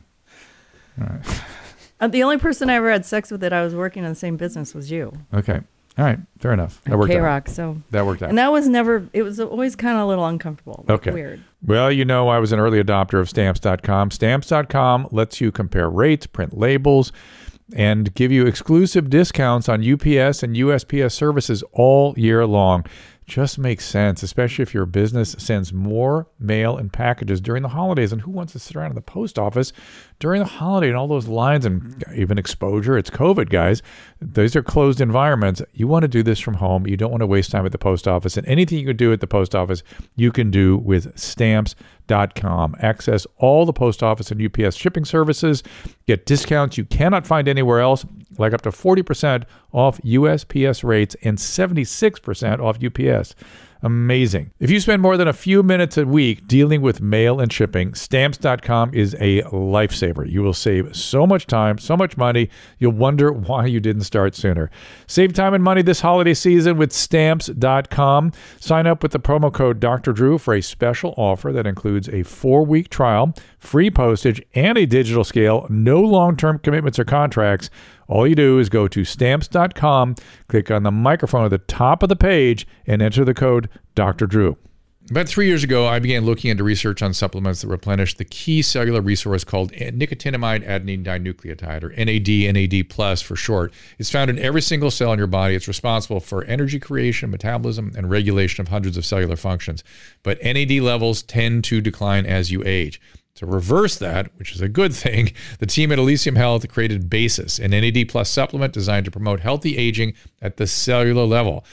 All right. Uh, the only person I ever had sex with that I was working in the same business was you. Okay. All right. Fair enough. That worked K-Rock, out. so that worked out. And that was never. It was always kind of a little uncomfortable. Like okay. Weird. Well, you know, I was an early adopter of Stamps dot com. Stamps dot com lets you compare rates, print labels, and give you exclusive discounts on U P S and U S P S services all year long. Just makes sense, especially if your business sends more mail and packages during the holidays. And who wants to sit around in the post office during the holiday and all those lines and even exposure? It's COVID, guys. These are closed environments. You want to do this from home. You don't want to waste time at the post office. And anything you can do at the post office, you can do with Stamps dot com. Access all the post office and U P S shipping services. Get discounts you cannot find anywhere else, like up to forty percent off U S P S rates and seventy-six percent off U P S. Amazing. If you spend more than a few minutes a week dealing with mail and shipping, Stamps dot com is a lifesaver. You will save so much time, so much money, you'll wonder why you didn't start sooner. Save time and money this holiday season with Stamps dot com. Sign up with the promo code Doctor Drew for a special offer that includes a four-week trial, free postage, and a digital scale. No long-term commitments or contracts. All you do is go to Stamps dot com, click on the microphone at the top of the page, and enter the code Doctor Drew. About three years ago, I began looking into research on supplements that replenish the key cellular resource called nicotinamide adenine dinucleotide, or N A D, N A D plus for short. It's found in every single cell in your body. It's responsible for energy creation, metabolism, and regulation of hundreds of cellular functions. But N A D levels tend to decline as you age. To reverse that, which is a good thing, the team at Elysium Health created Basis, an N A D plus supplement designed to promote healthy aging at the cellular level.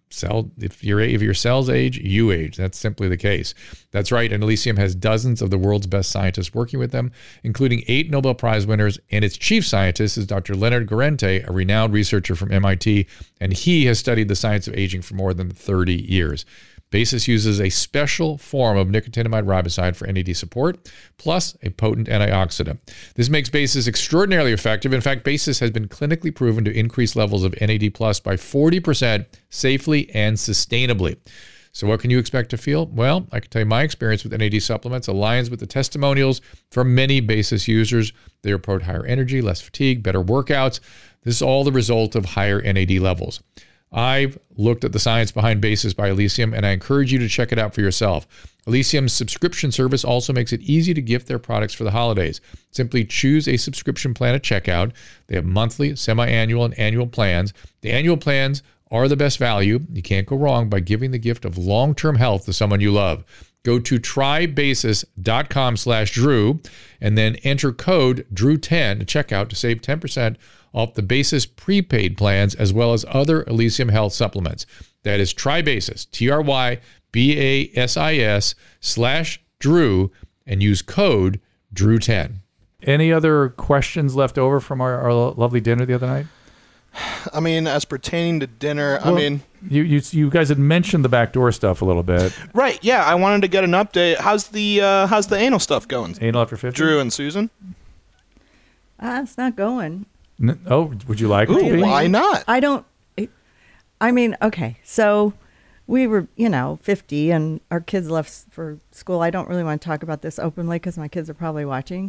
Cell, if your if your cells age, you age. That's simply the case. That's right. And Elysium has dozens of the world's best scientists working with them, including eight Nobel Prize winners. And its chief scientist is Doctor Leonard Guarente, a renowned researcher from M I T, and he has studied the science of aging for more than thirty years. Basis uses a special form of nicotinamide riboside for N A D support, plus a potent antioxidant. This makes Basis extraordinarily effective. In fact, Basis has been clinically proven to increase levels of N A D plus by forty percent safely and sustainably. So what can you expect to feel? Well, I can tell you my experience with N A D supplements aligns with the testimonials from many Basis users. They report higher energy, less fatigue, better workouts. This is all the result of higher N A D levels. I've looked at the science behind Basis by Elysium, and I encourage you to check it out for yourself. Elysium's subscription service also makes it easy to gift their products for the holidays. Simply choose a subscription plan at checkout. They have monthly, semi-annual, and annual plans. The annual plans are the best value. You can't go wrong by giving the gift of long-term health to someone you love. Go to trybasis.com slash Drew and then enter code Drew ten to checkout to save ten percent off the Basis prepaid plans as well as other Elysium Health supplements. That is Trybasis, T R Y B A S I S slash Drew, and use code Drew ten. Any other questions left over from our, our lovely dinner the other night? I mean, as pertaining to dinner, Well, I mean... You, you you guys had mentioned the backdoor stuff a little bit. Right, yeah, I wanted to get an update. How's the uh, how's the anal stuff going? Anal after fifty? Drew and Susan? Ah, it's not going. N- oh, would you like it to be? Why not? I don't. It, I mean, okay, so we were, you know, fifty, and our kids left s- for school. I don't really want to talk about this openly because my kids are probably watching.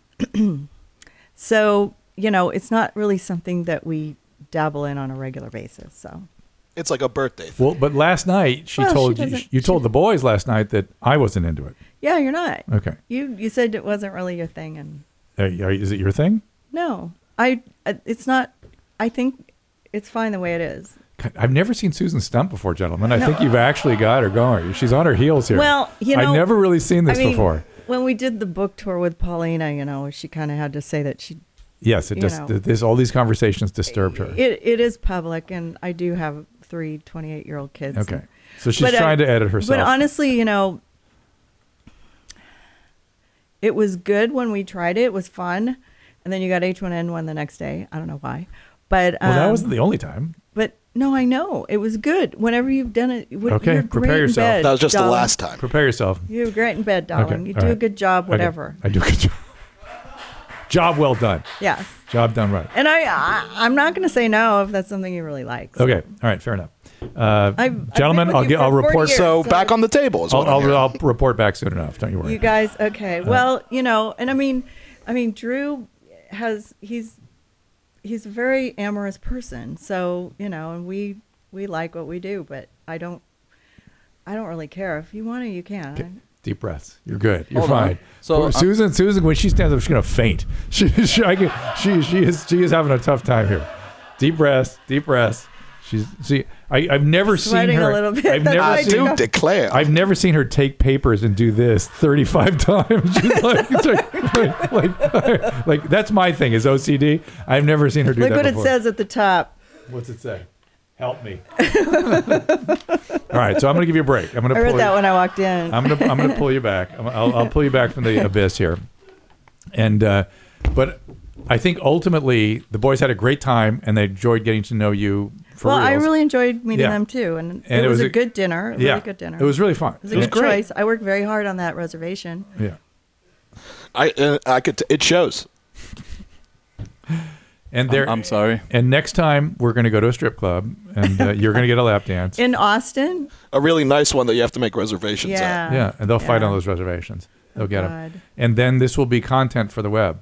So, you know, it's not really something that we dabble in on a regular basis. So It's like a birthday thing. Well, but last night she Well, she told you, doesn't- you told the boys last night that I wasn't into it. yeah, you're not. Okay. You you said it wasn't really your thing, and Are, are, is it your thing? no, I. uh, It's not. I think it's fine the way it is. I've never seen Susan stump before, gentlemen. I No. think you've actually got her going. She's on her heels here. Well, you know, I've never really seen this I mean, before. When we did the book tour with Paulina, you know, she kind of had to say that she. Yes, it you just know, this all these conversations disturbed her. It it is public, and I do have three twenty-eight-year-old kids. Okay, so she's But I- trying to edit herself. But honestly, you know, it was good when we tried it. It was fun, and then you got H one N one the next day. I don't know why, but um, well, that wasn't the only time. But no, I know it was good. Whenever you've done it, when- Okay, you're prepare great in yourself. bed, That was just the darling. last time. Prepare yourself. You're great in bed, darling. Okay, You all do a right. good job, Okay, whatever. I do a good job. Job well done. Yes. Job done right. And I, I I'm not going to say no if that's something you really like. so. Okay. All right. Fair enough. Uh, I've- I've gentlemen, been with I'll you get. for I'll forty report. years, So so- back on the table is I'll, what I'm I'll, hearing. I'll report back soon enough. Don't you worry. You guys, okay. Uh, Well, you know, and I mean, I mean, Drew has he's he's a very amorous person, so you know, and we we like what we do, but I don't I don't really care. If you want to, you can. Deep breaths. You're good. You're Hold on. fine. So, Poor I'm- Susan, Susan, when she stands up, she's gonna faint. She, she, I can, she, she is, she is having a tough time here. Deep breaths. Deep breaths. She's see. I, I've never Sweating seen her. a little bit. I've That's never why I seen. do Do declare. I've never seen her take papers and do this thirty-five times. She's like, it's like, like, like, like, that's my thing is O C D. I've never seen her do Look that what before. it says at the top. What's it say? Help me. All right, so I'm going to give you a break. I'm going to I pull read that you, when I walked in. I'm going to I'm going to pull you back. I'm, I'll, I'll pull you back from the abyss here. And uh, but I think ultimately the boys had a great time and they enjoyed getting to know you for well, I reals. really enjoyed meeting Yeah. them too, and, And it, was, a good dinner. A yeah, really good dinner. It was really fun. It was a It was good great. choice. I worked very hard on that reservation. Yeah. I uh, I could. T- it shows. And there, I'm sorry. And next time we're going to go to a strip club, and uh, you're going to get a lap dance. In Austin? A really nice one that you have to make reservations at. Yeah. Yeah, and they'll fight Yeah. on those reservations. They'll Oh, get God. them. And then this will be content for the web.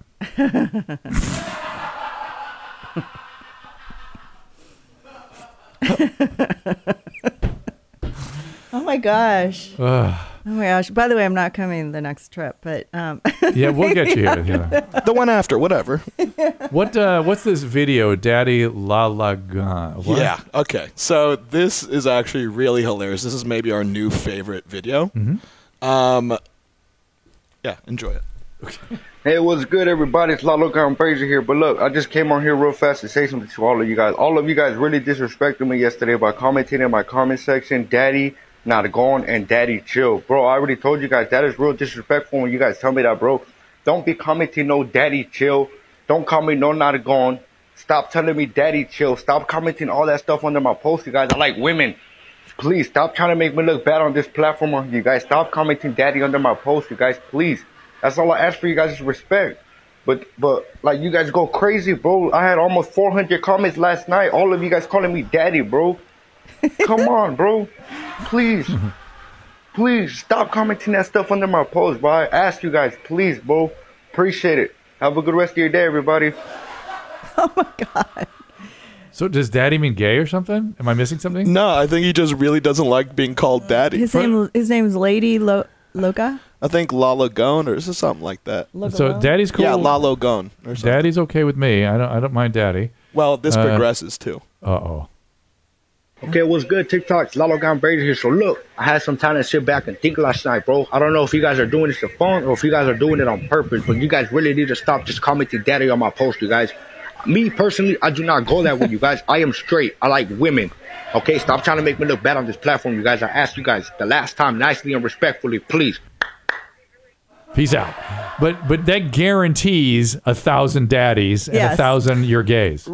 Oh my gosh. Ugh. Oh my gosh. By the way, I'm not coming the next trip, but um Yeah, we'll get you here. You know. The one after, whatever. What uh, what's this video, Daddy La La Ga? What? Yeah. Okay. So this is actually really hilarious. This is maybe our new favorite video. Mhm. Um. Yeah. Enjoy it. Hey, what's good, everybody? It's Lalo Count Frazier here. But look, I just came on here real fast to say something to all of you guys. All of you guys really disrespected me yesterday by commenting in my comment section, Daddy Not Gone and Daddy Chill. Bro, I already told you guys that is real disrespectful when you guys tell me that, bro. Don't be commenting no Daddy Chill. Don't comment no Not Gone. Stop telling me Daddy Chill. Stop commenting all that stuff under my post, you guys. I like women. Please, stop trying to make me look bad on this platform, you guys. Stop commenting Daddy under my post, you guys, please. That's all I ask for you guys is respect. But, but like, you guys go crazy, bro. I had almost four hundred comments last night. All of you guys calling me daddy, bro. Come on, bro. Please. Please, stop commenting that stuff under my post, bro. I ask you guys, please, bro. Appreciate it. Have a good rest of your day, everybody. Oh, my God. So does daddy mean gay or something? Am I missing something? No, I think he just really doesn't like being called daddy. His name, his name's Lady Lo- Loca? I think Lalo Gone or something like that. So daddy's cool. Yeah, Lalo Gone or something. Daddy's okay with me. I don't. I don't mind daddy. Well, this Uh, progresses too. Uh oh. Okay, what's good, TikTok? It's Lalo Gon Brady here. So look, I had some time to sit back and think last night, bro. I don't know if you guys are doing this for fun or if you guys are doing it on purpose, but you guys really need to stop just commenting daddy on my post, you guys. Me, personally, I do not go that way, you guys. I am straight. I like women. Okay, stop trying to make me look bad on this platform, you guys. I asked you guys the last time nicely and respectfully, please. Peace out. But but that guarantees a thousand daddies and a Yes. thousand you're gays.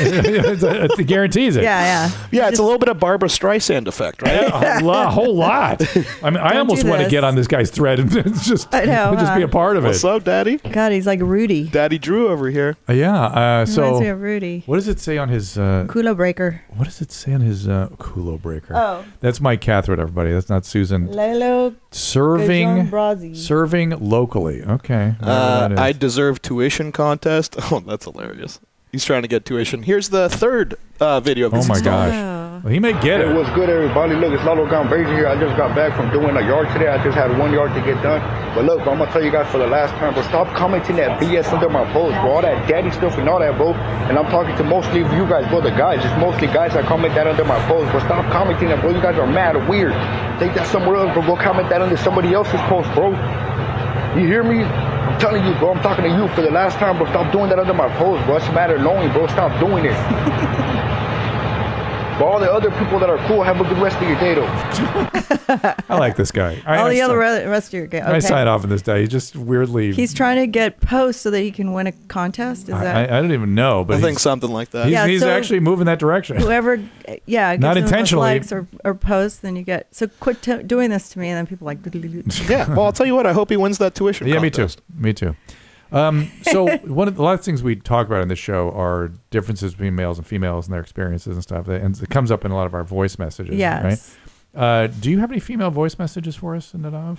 It guarantees it. Yeah, yeah. Yeah, it's a little bit of Barbara Streisand effect, right? Yeah, a, lot, a whole lot. I mean, I Don't almost do want to this. get on this guy's thread and just, I know, just be huh? a part of What's it. up, Daddy? God, he's like Rudy. Daddy Drew over here. Uh, yeah. Uh, Reminds so me of Rudy. what does it say on his? Uh, Kulo Breaker. what does it say on his uh, Kulo Breaker? Oh. That's Mike Cathwood, everybody. That's not Susan. Lalo Serving, Gajon Brazzi. serving locally. Okay. whatever Uh, that is. I deserve tuition contest. Oh, that's hilarious. He's trying to get tuition. Here's the third uh, video of oh his my installment. gosh. Well, he may get Hey, it. what's good, everybody? Look, it's Lalo Gon Brady here. I just got back from doing a yard today. I just had one yard to get done. But look, bro, I'm gonna tell you guys for the last time, bro, stop commenting that B S under my post, bro. All that daddy stuff and all that, bro. And I'm talking to mostly of you guys, bro, the guys. It's mostly guys that comment that under my post, bro. Stop commenting that, bro. You guys are mad or weird. Take that somewhere else, bro. Go comment that under somebody else's post, bro. You hear me? I'm telling you, bro. I'm talking to you for the last time, bro. Stop doing that under my post, bro. It's a matter of knowing, bro. Stop doing it. But all the other people that are cool, have a good rest of your day, though. I like this guy. I, All I the other sign- re- rest of your game. I Okay. sign off on this guy. He just weirdly. He's trying to get posts so that he can win a contest. Is I, that I, I don't even know, but I think he's, something like that. he's, Yeah, he's so- actually moving that direction. whoever? Yeah, gives Not him the most intentionally. likes or, or posts, then you get. So quit t- doing this to me, and then people like. Yeah, well, I'll tell you what. I hope he wins that tuition Yeah, me too. contest. Me too. Um, so one of the, a lot of things we talk about in this show are differences between males and females and their experiences and stuff. And it comes up in a lot of our voice messages. Yes. Right? Uh, do you have any female voice messages for us, Nadav?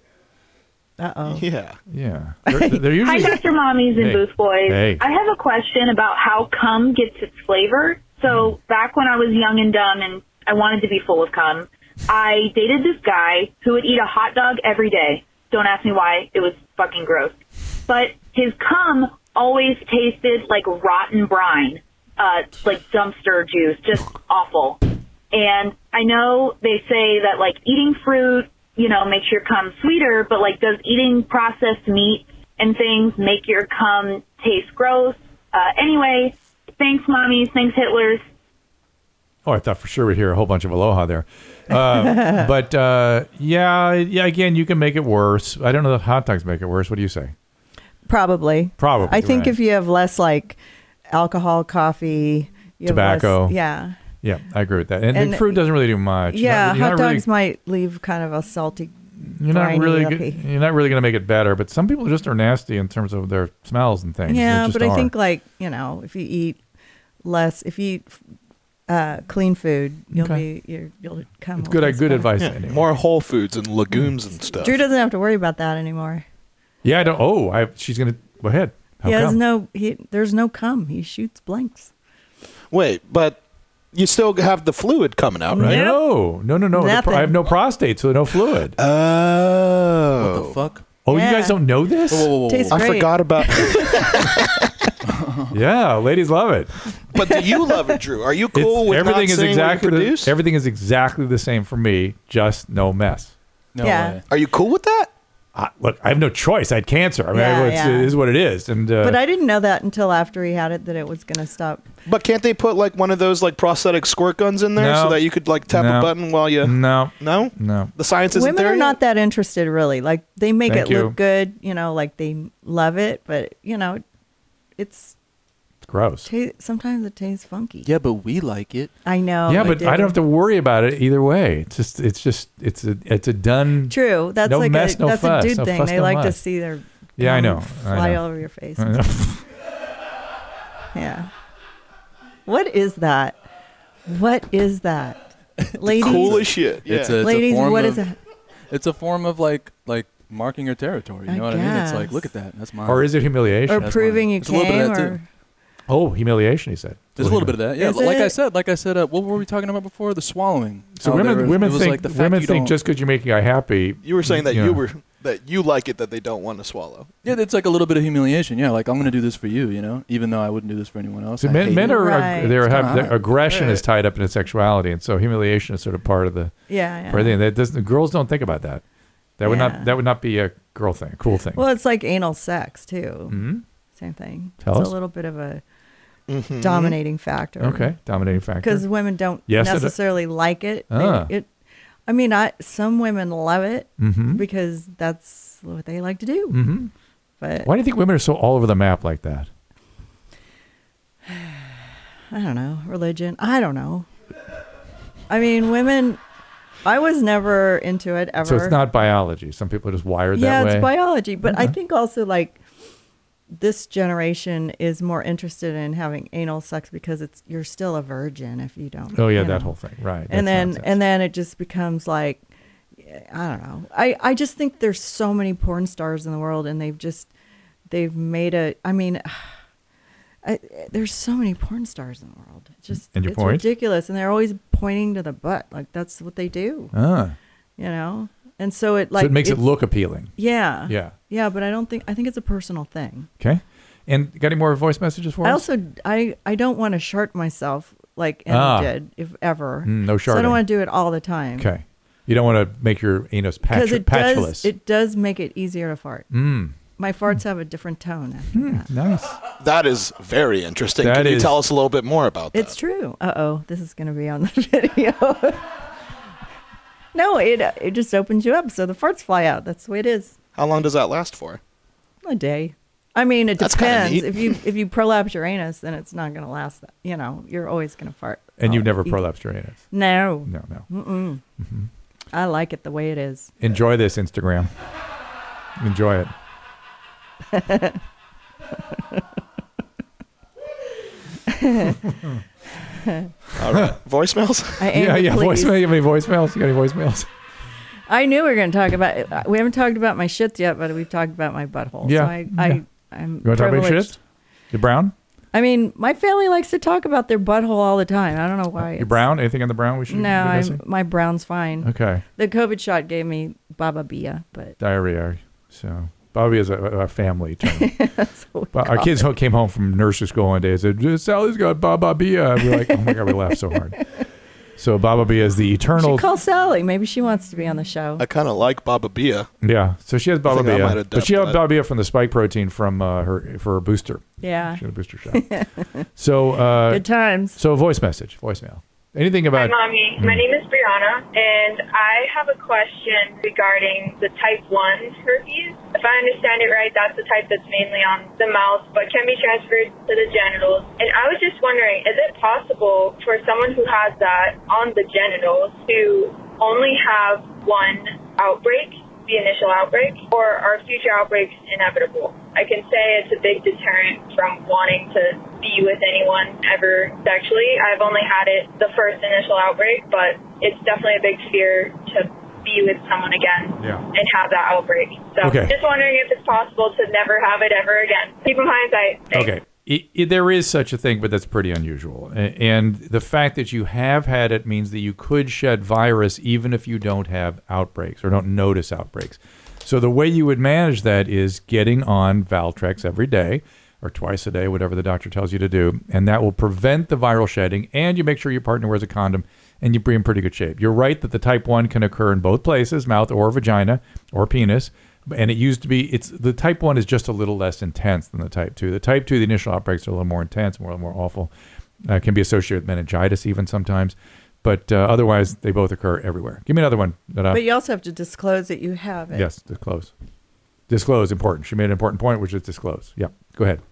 Uh oh. Yeah. Yeah. They're, they're usually. Hi, Doctor Mommies and Hey. Booth Boys. Hey. I have a question about how cum gets its flavor. So back when I was young and dumb and I wanted to be full of cum, I dated this guy who would eat a hot dog every day. Don't ask me why. It was fucking gross. But his cum always tasted like rotten brine, uh, like dumpster juice, just awful. And I know they say that, like, eating fruit, you know, makes your cum sweeter, but, like, does eating processed meat and things make your cum taste gross? Uh, anyway, thanks, mommies. Thanks, Hitlers. Oh, I thought for sure we'd hear a whole bunch of aloha there. Uh, but uh, yeah, yeah. Again, you can make it worse. I don't know if hot dogs make it worse. What do you say? Probably. Probably. I think right. if you have less like alcohol, coffee, you have less- Tobacco. yeah. Yeah, I agree with that. And, and And- fruit doesn't really do much. You're Yeah, not- you're hot not really- dogs might leave kind of a salty. You're not briny, really. yucky. Good, you're not really going to make it better. But some people just are nasty in terms of their smells and things. They Yeah, just but I are. think like you know, if you eat less, if you eat uh, clean food, you'll Okay. be you're, you'll come. It's good. taste Good better. advice. Yeah, anyway. more whole foods and legumes and stuff. Drew doesn't have to worry about that anymore. Yeah, I don't. Oh, I, she's going to go ahead. How he has come? no. He there's no cum. He shoots blanks. Wait, but you still have the fluid coming out, right? No, no, no, no. The pro- Nothing. I have no prostate, so no fluid. Oh. What the fuck? Oh, Yeah. you guys don't know this? Whoa, whoa, whoa, whoa. Tastes I great. forgot about. Yeah, ladies love it. But do you love it, Drew? Are you cool It's- with everything not is saying exactly what you the, produce? everything is exactly the same for me, just no mess. No Yeah. way. Are you cool with that? I, look, I have no choice. I had cancer. I mean, Yeah, it's, yeah. it is what it is. And uh, But I didn't know that until after he had it that it was going to stop. But can't they put like one of those like prosthetic squirt guns in there No. so that you could like tap No. a button while you? no, No, no. the science isn't Women there are yet? not that interested, really. Like they make Thank it you. look good, you know, like they love it, but you know, it's It's gross. ta- sometimes it tastes funky. Yeah, but we like it. I know. yeah, I but do. I don't have to worry about it either way. It's just, it's just, it's a, it's a done. True. That's no like mess, a, no that's fuss. a dude No thing. fuss, they no like to muss. see their Yeah, I cum know. I fly know. all over your face. I know. Yeah. What is that? What is that? Ladies, Cool as shit. Yeah. It's a, it's Ladies, a form what of, is it? It's a form of like like marking your territory. You I know what I mean? It's like, guess. look at that. That's mine. Or is it humiliation? Or That's proving mine. you It's a little bit came, of that, or too. Oh, humiliation, he said. There's a little bit of that. Yeah, Is like I it? said, like I said, uh, what were we talking about before? The swallowing. So How women, there was- women it was think like the fact women you think don't- just because you make a guy happy. You were saying that you know. were that you like it that they don't want to swallow. Yeah, it's like a little bit of humiliation. Yeah, like I'm going to do this for you, you know, even though I wouldn't do this for anyone else. So I men, hate men it. are Right. they It's have kinda their hot. aggression Yeah. is tied up in sexuality, and so humiliation is sort of part of the yeah, yeah. part of the thing. That doesn't girls don't think about that. That would Yeah. not that would not be a girl thing, a cool thing. Well, it's like anal sex too. Mhm. Same thing. Tell it's us. a little bit of a Mhm. dominating factor. Okay, dominating factor. Because women don't Yes, it- necessarily like it. They- Ah. it. I mean, I some women love it Mhm. because that's what they like to do. Mhm. But Why do you think women are so all over the map like that? I don't know. Religion. I don't know. I mean, women. I was never into it ever. So it's not biology. Some people are just wired Yeah, that way. it's biology. But I Okay. think also like this generation is more interested in having anal sex because it's you're still a virgin if you don't. Oh yeah, you that know. whole thing, right? And That's then nonsense. and then it just becomes like I don't know. I, I just think there's so many porn stars in the world and they've just they've made a I mean I, there's so many porn stars in the world. It's just And your it's point? ridiculous and they're always pointing to the butt like that's what they do. ah, You know? And so it like so it makes it look appealing. Yeah. Yeah. Yeah, but I don't think I think it's a personal thing. Okay. And got any more voice messages for I us? also I I don't want to shart myself like Emmy Ah. did if ever. Mm, no So I sharting. don't want to do it all the time. Okay. You don't want to make your anus Because patch- it patulous. does it does make it easier to fart. Mm. My farts have a different tone after that. Nice. That is very interesting. That Can you is- tell us a little bit more about that? It's true. Uh oh, this is going to be on the video. No, it it just opens you up, so the farts fly out. That's the way it is. How long does that last for? A day. I mean, it That's kinda depends. neat. If you if you prolapse your anus, then it's not going to last. That you know, you're always going to fart. And you've Oh, never you- prolapsed your anus. No. No, no. Mm-mm. Mhm. I like it the way it is. Enjoy this Instagram. Enjoy it. All right. Voicemails? I am yeah, yeah. pleased. Voicemail. You have any voicemails? You got any voicemails? I knew we were going to talk about it. We haven't talked about my shits yet, but we've talked about my butthole. Yeah, So I, yeah. I, I'm You want to talk about your privileged. shit? You brown? I mean, my family likes to talk about their butthole all the time. I don't know why. You it's- brown? Anything on the brown we should No, be I'm, missing? my brown's fine. Okay. The COVID shot gave me baba bia, but Diarrhea. So Bobby is a, a family term. that's what we But our call kids it. ho- came home from nursery school one day and said, Sally's got Baba Bia. And we're like, oh my God, we laughed so hard. So Baba Bia is the eternal. Should call Sally. Maybe she wants to be on the show. I kind of like Baba Bia. Yeah. So she has Baba think I might Bia. have But she had dabbled in Baba Bia from the spike protein from uh, her for her booster. Yeah. She had a booster shot. So, uh, Good times. So voice message, voicemail. Anything about. Hi, Mommy. My name is Brianna, and I have a question regarding the type one herpes. If I understand it right, that's the type that's mainly on the mouth, but can be transferred to the genitals. And I was just wondering, is it possible for someone who has that on the genitals to only have one outbreak, the initial outbreak, or are future outbreaks inevitable? I can say it's a big deterrent from wanting to be with anyone ever sexually. I've only had it the first initial outbreak, but it's definitely a big fear to be with someone again Yeah. and have that outbreak. So Okay. just wondering if it's possible to never have it ever again. Keep in hindsight. Thanks. Okay. It, it, there is such a thing, but that's pretty unusual. A- And the fact that you have had it means that you could shed virus even if you don't have outbreaks or don't notice outbreaks. So the way you would manage that is getting on Valtrex every day or twice a day, whatever the doctor tells you to do, and that will prevent the viral shedding, and you make sure your partner wears a condom, and you be in pretty good shape. You're right that the type one can occur in both places, mouth or vagina or penis. And it used to be, it's the type one is just a little less intense than the type two. The type two, the initial outbreaks are a little more intense, more, more awful. Uh, can be associated with meningitis even sometimes. But uh, otherwise, they both occur everywhere. Give me another one. That, uh, but you also have to disclose that you have it. Yes, disclose. Disclose, important. She made an important point, which is disclose. Yeah, go ahead.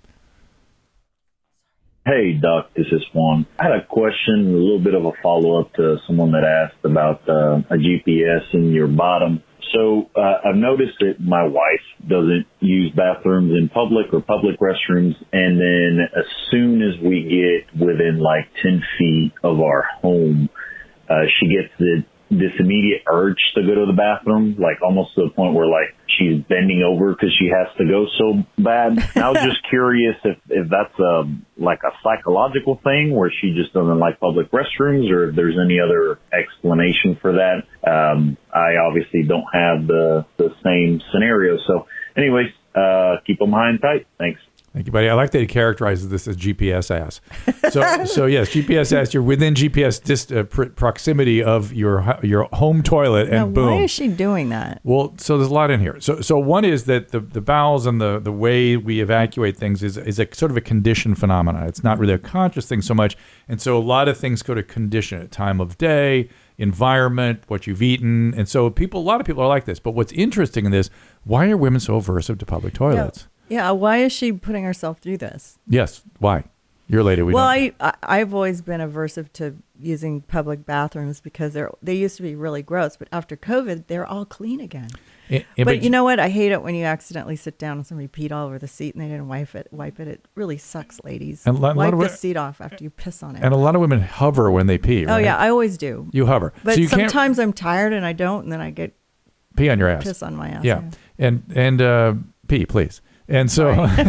Hey, Doc, this is Juan. I had a question, a little bit of a follow-up to someone that asked about uh, a G P S in your bottom. So uh, I've noticed that my wife doesn't use bathrooms in public or public restrooms, and then as soon as we get within like ten feet of our home, uh, she gets the, this immediate urge to go to the bathroom, like almost to the point where like she's bending over because she has to go so bad. And I was just curious if, if that's a, like a psychological thing where she just doesn't like public restrooms, or if there's any other explanation for that. Um, I obviously don't have the, the same scenario. So anyways, uh, keep them high and tight. Thanks. Thank you, buddy. I like that he characterizes this as G P S ass. So, so yes, G P S ass. You're within G P S dist, uh, pr- proximity of your your home toilet, and now, boom. Why is she doing that? Well, so there's a lot in here. So, so one is that the, the bowels and the, the way we evacuate things is is a sort of a conditioned phenomenon. It's not really a conscious thing so much, and so a lot of things go to condition it. Time of day, environment, what you've eaten, and so people. A lot of people are like this. But what's interesting in this? Why are women so aversive to public toilets? Yeah. Yeah, why is she putting herself through this? Yes, why? You're a lady. We well, don't. I, I I've always been aversive to using public bathrooms because they're they used to be really gross, but after COVID, they're all clean again. It, it, but you know what? I hate it when you accidentally sit down and somebody peed all over the seat and they didn't wipe it. Wipe it. It really sucks, ladies. And a lot, wipe lot of, the seat off after you piss on it. And a lot of women hover when they pee. Right? Oh yeah, I always do. You hover, but so you sometimes can't I'm tired and I don't, and then I get pee on your ass. Piss on my ass. Yeah, yeah. and and uh, pee, please. And so,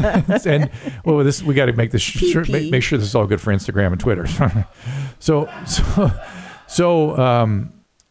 and well, this we got to make this sure, make, make sure this is all good for Instagram and Twitter. so, so, so, um,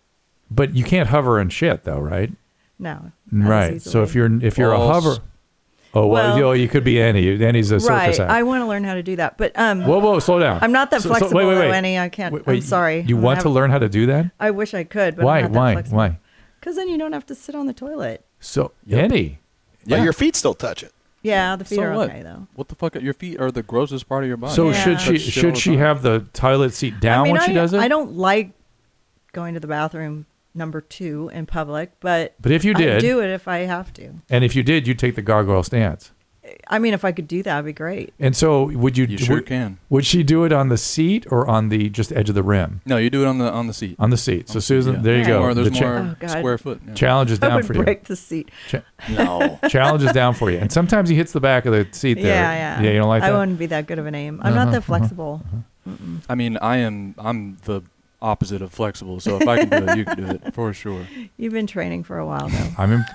but you can't hover and shit, though, right? No. Right. So if you're if you're False. a hover, oh well, Well- you, know, you could be Annie. Annie's a circus Right. act. I want to learn how to do that, but um. whoa, whoa, slow down. I'm not that So- so- flexible, wait, wait, though, wait. Annie. I can't. Wait, I'm wait, sorry. You I'm want have- to learn how to do that? I wish I could, but Why? I'm not that Why? flexible. Why? Because then you don't have to sit on the toilet. So Annie, But Yeah. your feet still touch it. Yeah, the feet So are what? okay though. What the fuck? Your feet are the grossest part of your body. so Yeah. should she Touch shit all should the she time. have the toilet seat down I mean, when I, she does it? I don't like going to the bathroom number two in public, but But if you I did- do it if I have to. And if you did, you'd take the gargoyle stance. I mean, if I could do that, it'd be great. And so, would you? You sure would, can. Would she do it on the seat or on the just edge of the rim? No, you do it on the on the seat. On the seat. So On the seat, Susan, yeah. there you There's go. more- there's The cha- more Oh, God. square foot. Yeah. Challenge is I down would for you. break the seat. Cha- No. Challenge is down for you. And sometimes he hits the back of the seat there. Yeah, yeah. Yeah, you don't like I that? wouldn't be that good of an aim. I'm Uh-huh, not that uh-huh, flexible. Mm-mm. I mean, I am. I'm the opposite of flexible. So if I can do it, you can do it for sure. You've been training for a while, though. I'm im-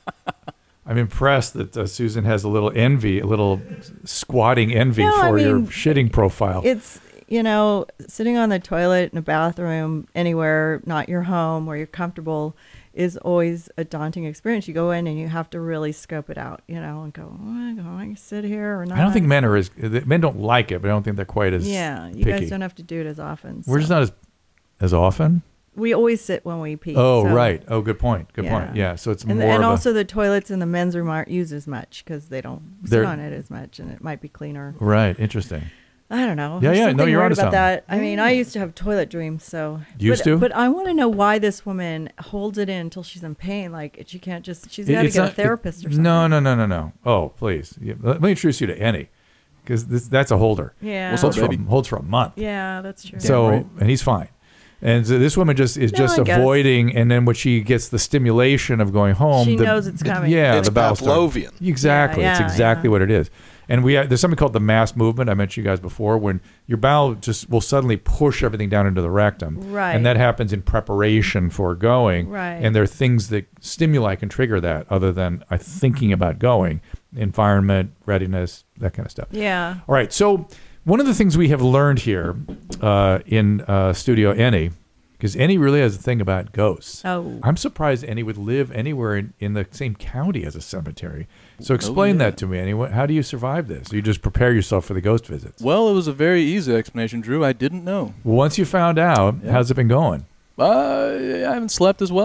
I'm impressed that uh, Susan has a little envy, a little squatting envy No, I for your mean, shitting profile. It's, you know, sitting on the toilet in a bathroom anywhere, not your home, where you're comfortable, is always a daunting experience. You go in and you have to really scope it out, you know, and go, oh, do I sit here or not? I don't think men are as men don't like it, but I don't think they're quite as Yeah, you picky. guys don't have to do it as often. We're so. just not as as often. We always sit when we pee. Oh, so- right. Oh, good point. Good Yeah. point. Yeah. So it's and, more and of also the toilets in the men's room aren't used as much because they don't sit They're- on it as much, and it might be cleaner. a right. Interesting. I don't know. Yeah, There's yeah. No, something you're weird onto about something. that. I mean, I used to have toilet dreams, so Used but, to? But I want to know why this woman holds it in until she's in pain. Like she can't just. She's It- got to it's get not- a therapist it- or something. No, no, no, no, no. Oh, please. Yeah, let me introduce you to Annie, because that's a holder. Yeah. Holds What's for, up, baby? holds for a month. Yeah, that's true. So, right. and he's fine. And so this woman just is No, just I guess. avoiding, and then when she gets the stimulation of going home, She the- knows it's coming. Yeah, It's the bowels start- Pavlovian. Exactly, Yeah, it's yeah, exactly yeah. what it is. And we have, there's something called the mass movement. I mentioned you guys before, when your bowel just will suddenly push everything down into the rectum, Right. and that happens in preparation for going. Right. And there are things that stimuli can trigger that, other than uh, thinking about going, environment, readiness, that kind of stuff. Yeah. All right. So one of the things we have learned here uh, in uh, Studio Annie, because Annie really has a thing about ghosts. Oh. I'm surprised Annie would live anywhere in, in the same county as a cemetery. So explain yeah. that to me, Annie. What, how do you survive this? You just prepare yourself for the ghost visits. Well, it was a very easy explanation, Drew. I didn't know. Once you found out, Yeah. how's it been going? Uh, I haven't slept as well.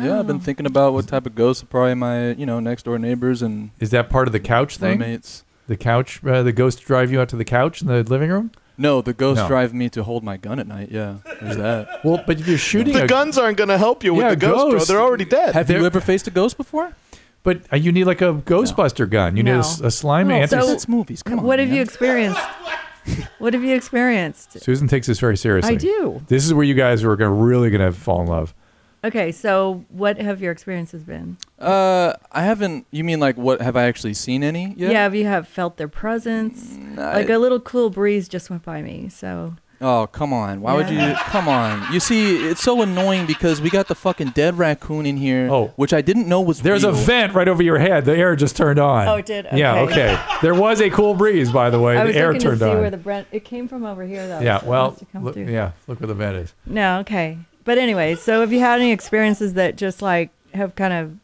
Yeah, I've been thinking about what type of ghosts are probably my, you know, next door neighbors and. Is that part of the couch thing? Roommates. The couch, uh, the ghosts drive you out to the couch in the living room? No, the ghosts No. drive me to hold my gun at night. Yeah, there's that. Well, but if you're shooting The a guns aren't going to help you with Yeah, the ghost, bro. ghosts- They're already dead. Have you ever faced a ghost before? But uh, you need like a Ghostbuster gun. You need a, No. s- a slime Well, anti. so- It's movies. Come on. What have man. you experienced? What have you experienced? Susan takes this very seriously. I do. This is where you guys are gonna, really going to fall in love. Okay, so what have your experiences been? Uh, I haven't. You mean like what? Have I actually seen any? Yeah, Yet? have you have felt their presence? I- Like a little cool breeze just went by me, so. Oh, come on. Why would Yeah. you? Come on. You see, it's so annoying because we got the fucking dead raccoon in here, Oh. which I didn't know was There's a real. vent right over your head. The air just turned on. Oh, it did? Yeah, Okay. okay. There was a cool breeze, by the way. I The was air looking to turned see on. where the Brent. It came from over here, though. yeah, so it well, must have come look, through. yeah, look where the vent is. No, okay. But anyway, so have you had any experiences that just like have kind of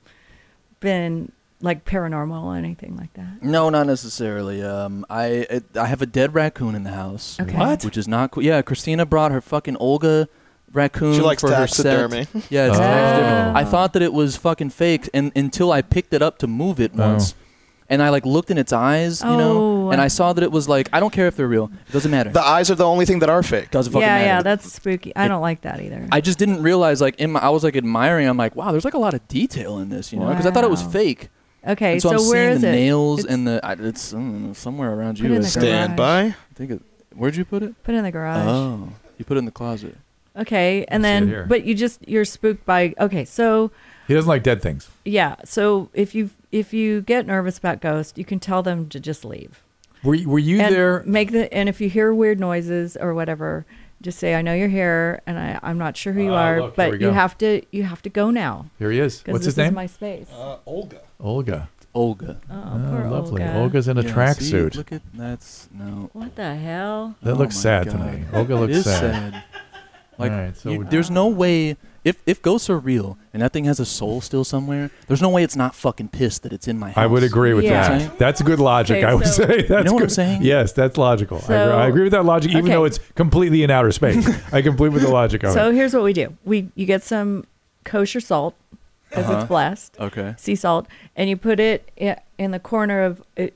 been like paranormal or anything like that? No, not necessarily. Um, I it, I have a dead raccoon in the house. Okay. What? Which is not cool. Yeah, Christina brought her fucking Olga raccoon She likes for her taxidermy. set. Yeah, it's Oh. taxidermy. I thought that it was fucking fake, and until I picked it up to move it once, and I like looked in its eyes, you know, Oh. and I saw that it was like I don't care if they're real. It doesn't matter. The eyes are the only thing that are fake. Doesn't fucking Yeah, matter. yeah, that's spooky. I don't like that either. I just didn't realize like in my, I was like admiring. I'm like, wow, there's like a lot of detail in this, you know, because I thought it was Wow. fake. Okay, And so, so I'm where seeing is the it? nails It's- and the I, it's mm, somewhere around Put you. it in I the think. Stand garage. by. I think it, where'd you put it? Put it in the garage. Oh, you put it in the closet. Okay, and see it then here. but you just you're spooked by. Okay, so He doesn't like dead things. yeah, so if you if you get nervous about ghosts, you can tell them to just leave. Were, you- were you and there? Make the and if you hear weird noises or whatever, just say I know you're here, and I I'm not sure who you Ah, are, look, here we but go. you have to you have to go now. Here he is. Because What's this his name? is my space. Uh, Olga. Olga. Olga. Oh, Oh, poor lovely. Olga. Olga's in a Yeah, see, tracksuit. Look at that's no. What the hell? That Oh looks my sad to God. me. Olga It looks is sad. sad. Like, All right, so you- we- there's no way if if ghosts are real and that thing has a soul still somewhere, there's no way it's not fucking pissed that it's in my house. I would agree with Yeah. that. That's good logic, Okay, I would so- say. That's know what good. I'm saying? Yes, that's logical. I, agree. So- I agree with that logic, even okay. though it's completely in outer space. I complete with the logic of So it. here's what we do: we you get some kosher salt because Uh-huh. it's blessed, Okay. sea salt, and you put it i- in the corner of it,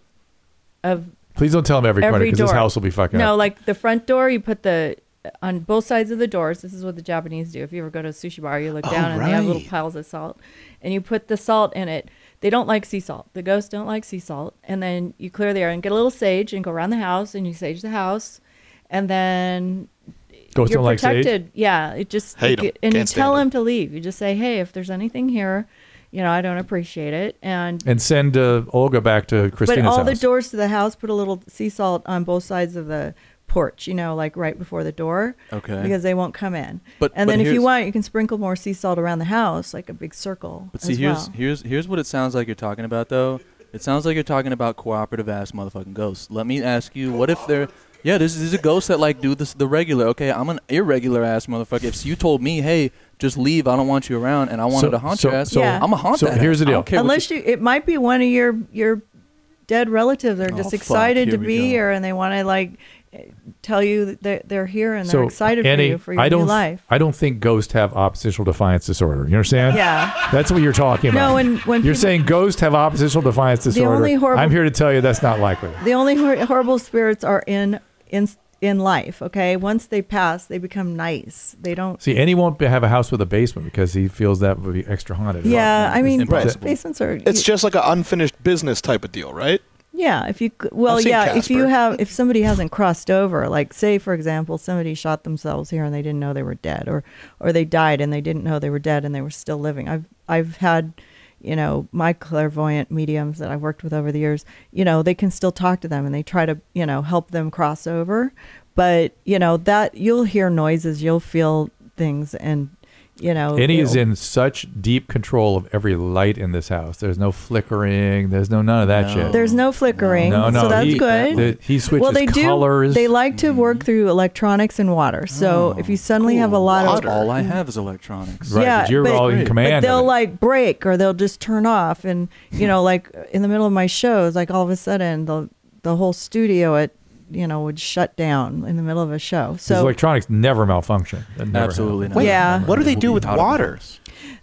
of Please don't tell him every, corner every because door. this house will be fucking No, up. like the front door, you put the on both sides of the doors. This is what the Japanese do. If you ever go to a sushi bar, you look Oh, down and they have little right. piles of salt, and you put the salt in it. They don't like sea salt. The ghosts don't like sea salt. And then you clear the air and get a little sage and go around the house and you sage the house, and then Ghosts you're don't like sage? protected. Yeah, it just Hate you 'em. get- and you Can't tell stand them to leave. You just say, hey, if there's anything here, you know, I don't appreciate it, and And send uh, Olga back to Christina's but all house. the doors to the house, put a little sea salt on both sides of the porch, you know, like right before the door. Okay. Because they won't come in. But- and but then if you here's- want, you can sprinkle more sea salt around the house, like a big circle. But see, as here's well. here's here's what it sounds like you're talking about, though. It sounds like you're talking about cooperative ass motherfucking ghosts. Let me ask you, what if they're yeah, this is a ghost that like do this the regular. Okay, I'm an irregular ass motherfucker. If you told me, hey, just leave, I don't want you around, and I wanted So- to haunt so- your ass, so- Yeah. I'm a haunt so that here's ass. the I deal. don't care what Unless you, it might be one of your your dead relatives. They're Oh, just fuck, excited here to we be go. here, and they want to like eh, tell you that they're, they're here and so, they're excited Annie, for you for your I don't, new life. I don't think ghosts have oppositional defiance disorder. You understand? Yeah. That's what you're talking about. No, when- when you're people- saying ghosts have oppositional defiance disorder. only horrible- I'm here to tell you that's not likely. The only hor- horrible spirits are in in in life. Okay, once they pass, they become nice. They don't. See, and he won't be- have a house with a basement because he feels that would be extra haunted. Yeah, I mean, impossible. basements are. It's just like an unfinished business type of deal, right? Yeah, if you c- well, I've seen yeah, if you Casper. have if somebody hasn't crossed over, like say for example, somebody shot themselves here and they didn't know they were dead, or or they died and they didn't know they were dead and they were still living. I've I've had, you know, my clairvoyant mediums that I've worked with over the years. You know, they can still talk to them and they try to you know help them cross over, but you know that you'll hear noises, you'll feel things, and you know. Annie is it'll- in such deep control of every light in this house. There's no flickering. There's no none of that No. shit. There's no flickering, No, no, so that's he- good. the- he switches well, they colors. do. They like to work through electronics and water. So Oh, if you suddenly have a cool. lot That's of all I have is electronics. Right, yeah, but you're but, all in but command. but they'll of it. like break or they'll just turn off, and you know, like in the middle of my shows, like all of a sudden the the whole studio at you know would shut down in the middle of a show. His So electronics never malfunction. That never Absolutely happens. not. Yeah. What do they do We'll with be out of water? house.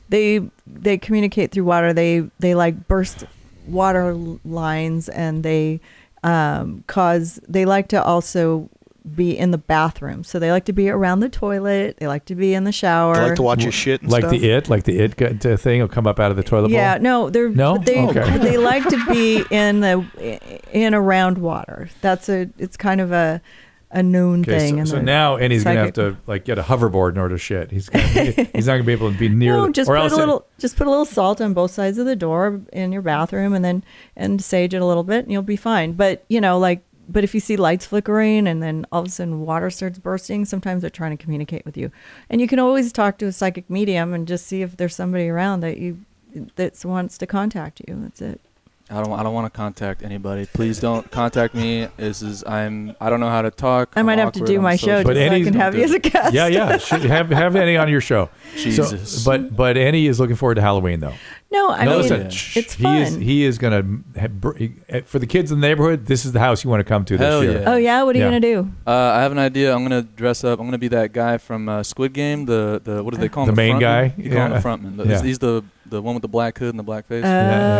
they they communicate through water. They they like burst water lines, and they um, cause. They like to also be in the bathroom, so they like to be around the toilet. They like to be in the shower. They like to watch your shit and like stuff? the it, like the it gu- t- thing will come up out of the toilet Yeah, bowl. no, they're No? They Okay. they like to be in the in around water. That's a it's kind of a a known Okay, thing. so, in so the now Andy's gonna have psychic- to like get a hoverboard in order to shit. He's gonna, he's not gonna be able to be near. No, the, just or put else a it- little just put a little salt on both sides of the door in your bathroom, and then and sage it a little bit, and you'll be fine. But you know, like. But if you see lights flickering and then all of a sudden water starts bursting, sometimes they're trying to communicate with you. And you can always talk to a psychic medium and just see if there's somebody around that you that wants to contact you. That's it. I don't. I don't want to contact anybody. Please don't contact me. This is. I'm. I don't know how to talk. I might I'm have to awkward, do I'm my social. show just so I Annie's- can have you as a guest. Yeah, yeah. Should have have Annie on your show. Jesus. So, but but Annie is looking forward to Halloween though. No, I no, mean, listen, it's shh, fun. He is he is gonna have, br- for the kids in the neighborhood. This is the house you want to come to this Hell year. yeah. Oh yeah, what are you Yeah. gonna do? Uh, I have an idea. I'm gonna dress up. I'm gonna be that guy from uh, Squid Game. The the what do they call him? The main frontman? guy? You call him Yeah. the frontman. The, Yeah. he's, he's the the one with the black hood and the black face. Oh,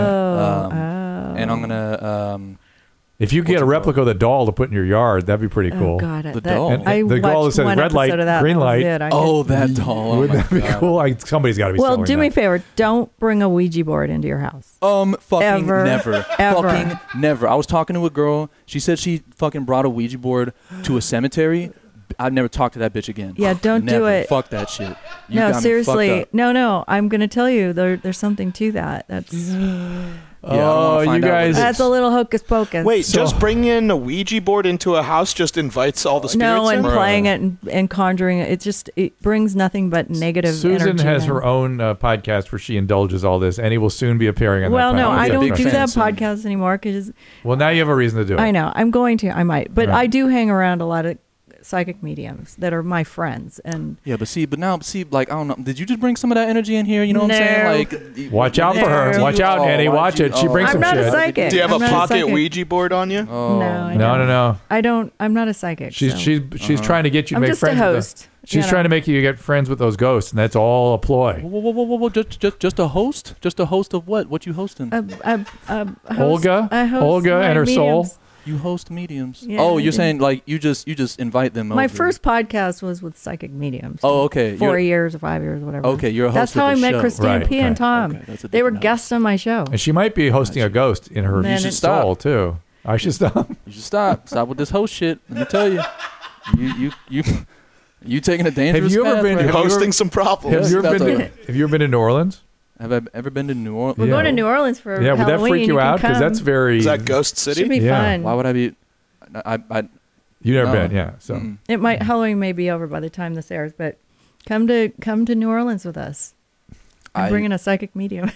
Um, oh. And I'm gonna. Um, If you get a replica of the doll to put in your yard, that'd be pretty cool. Oh God, The that, doll. And- I and the doll that watched says one red light, episode of that. green That was light. it. I oh, could- that doll. Oh Wouldn't my that be God. cool? Like somebody's got to be Well, selling do that. me a favor. Don't bring a Ouija board into your house. Um, fucking Ever, never, ever. fucking never. I was talking to a girl. She said she fucking brought a Ouija board to a cemetery. I'd never talk to that bitch again. Yeah, don't do Never. it. Fuck that shit. You No, got me seriously. fucked up. No, no. I'm gonna tell you there, there's something to that. That's Yeah, I don't wanna Oh, you find out what guys. it is. that's a little hocus pocus. Wait, So- just bringing in a Ouija board into a house just invites all the spirits no, and in? playing it and, and conjuring it. It just it brings nothing but negative. Susan energy has in. her own uh, podcast where she indulges all this, and he will soon be appearing on Well, that. no, podcast. I be a don't big do fan that soon. podcast anymore because Well, now you have a reason to do it. I know I'm going to. I might, but Right. I do hang around a lot of psychic mediums that are my friends, and Yeah, but see, but now, see, like, I don't know. Did you just bring some of that energy in here? You know what I'm No. saying? Like, Watch out for her. No. Watch out, Oh, Annie. why'd Watch you- it. She oh. brings I'm some not shit. a psychic. Do you have I'm a not pocket psychic. Ouija board on you? Oh. No, I No, don't. no, no. I don't. I'm not a psychic. She's so. she's she's Uh-huh. trying to get you to I'm make just a friends. with host, the- you she's know. trying to make you get friends with those ghosts, and that's all a ploy. Whoa, whoa, whoa, whoa, whoa, just, just, just a host? Just a host of what? What you hosting? a, a, a host, Olga? I host Olga my and her soul? mediums. You host mediums. Yeah, oh, I you're do. saying like you just you just invite them My over. first podcast was with psychic mediums. Oh, okay. Four You're- years or five years, whatever. Okay, you're a That's host of how I the met show. Christine Right, P and okay. Tom. Okay, that's a They were different guests on my show. And she might be hosting a ghost in her Man, You should soul stop. too. I should stop. You should stop. Stop with this host shit. Let me tell you. You you you you taking a dangerous you ever path been- right You're Have now. you hosting ever- some problems. Have you ever That's been? okay. To, have you ever been to New Orleans? Have I ever been to New Orleans? We're Yeah. going to New Orleans for Yeah, would that Halloween. freak you can out? Because come. that's very. Is that Ghost City? Should be Yeah. fun. Why would I be? I I. You never No. been, yeah. So Mm. It might Halloween may be over by the time this airs, but come to come to New Orleans with us. I'm I- bringing a psychic medium.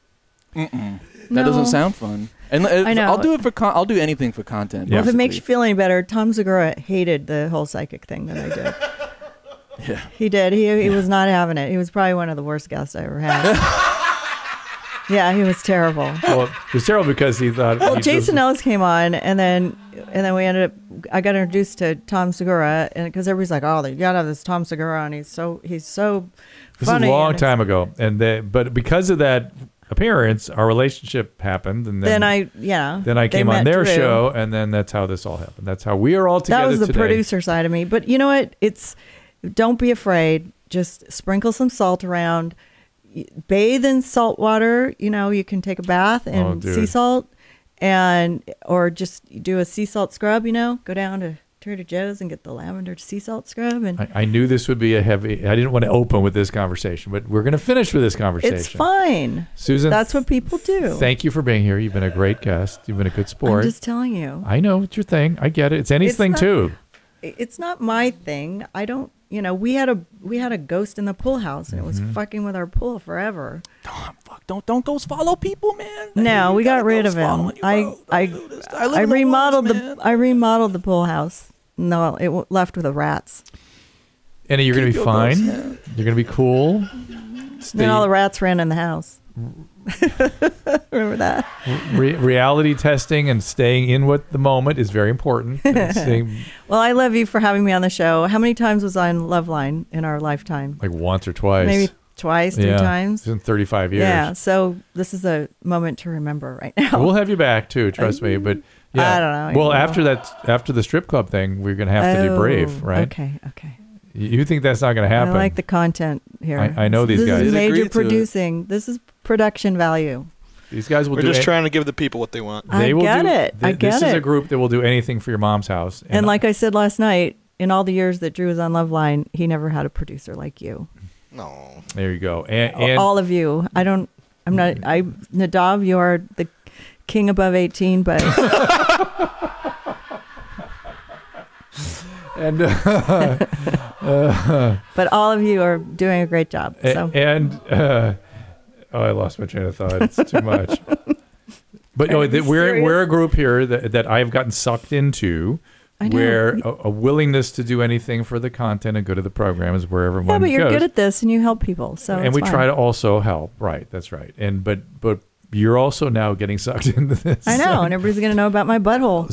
Mm-mm. That No. doesn't sound fun. And uh, I know. I'll do it for. Con- I'll do anything for content. Yeah. Well, if it makes basically. you feel any better, Tom Segura hated the whole psychic thing that I did. Yeah. He did. He he was not having it. He was probably one of the worst guests I ever had. Yeah, he was terrible. well, it was terrible because he thought. Well, he Jason just- Ellis came on, and then and then we ended up. I got introduced to Tom Segura, and because everybody's like, "Oh, you gotta have this Tom Segura on. He's so he's so This funny." is a long and time ago, and they, but because of that appearance, our relationship happened, and then, Then I, yeah. then I they came on met their Drew. show, and then that's how this all happened. That's how we are all together That was the today. producer side of me. But you know what? It's don't be afraid. Just sprinkle some salt around. Y- Bathe in salt water. You know, you can take a bath in Oh, dude. sea salt, and or just do a sea salt scrub. You know, go down to Trader Joe's and get the lavender sea salt scrub, and I, I knew this would be a heavy. I didn't want to open with this conversation, but we're going to finish with this conversation. it's fine. Susan, That's what people do. thank you for being here. You've been a great guest. You've been a good sport. I'm just telling you. I know it's your thing. I get it. It's Annie's It's thing not- too. It's not my thing. I don't. You know, we had a we had a ghost in the pool house, and it was Mm-hmm. fucking with our pool forever. Fuck, don't don't go follow people, man. No, we got rid of him. following you, I bro. I I live I in the remodeled woods, the man. I remodeled the pool house. No, it w- left with the rats. Annie, you're going to be Keep your fine. ghost, You're going to be cool. Stay, Then all the rats ran in the house. Remember that? re- reality testing and staying in what the moment is very important. And staying Well, I love you for having me on the show. How many times was I on Loveline in our lifetime? like once or twice. Maybe twice, three yeah. times. It's been thirty-five years. Yeah, so this is a moment to remember right now. We'll have you back too, trust me. But yeah. I don't know. Well, Yeah. after that, after the strip club thing, we're going to have to Oh, be brave, right? Okay, okay. You think that's not going to happen? I like the content here. I, I know these this guys. This is They major agreed to it. producing. This is production value. These guys will We're do just it. trying to give the people what they want. I They will get do, it. I th- get This is it. a group that will do anything for your mom's house. And like I said last night, in all the years that Drew was on Loveline, he never had a producer like you. No. There you go. And, and all of you. I don't. I'm not. I Nadav, you are the king above eighteen, but and uh, uh, but all of you are doing a great job. So and uh, oh, I lost my train of thought. It's too much. But no, that we're serious? we're a group here that that I've gotten sucked into. I know. Where a, a willingness to do anything for the content and good of the program is where everyone yeah, but you're goes. good at this, and you help people. So and it's we fine. try to also help. Right, that's right. And but but you're also now getting sucked into this. I know, and everybody's gonna know about my butthole.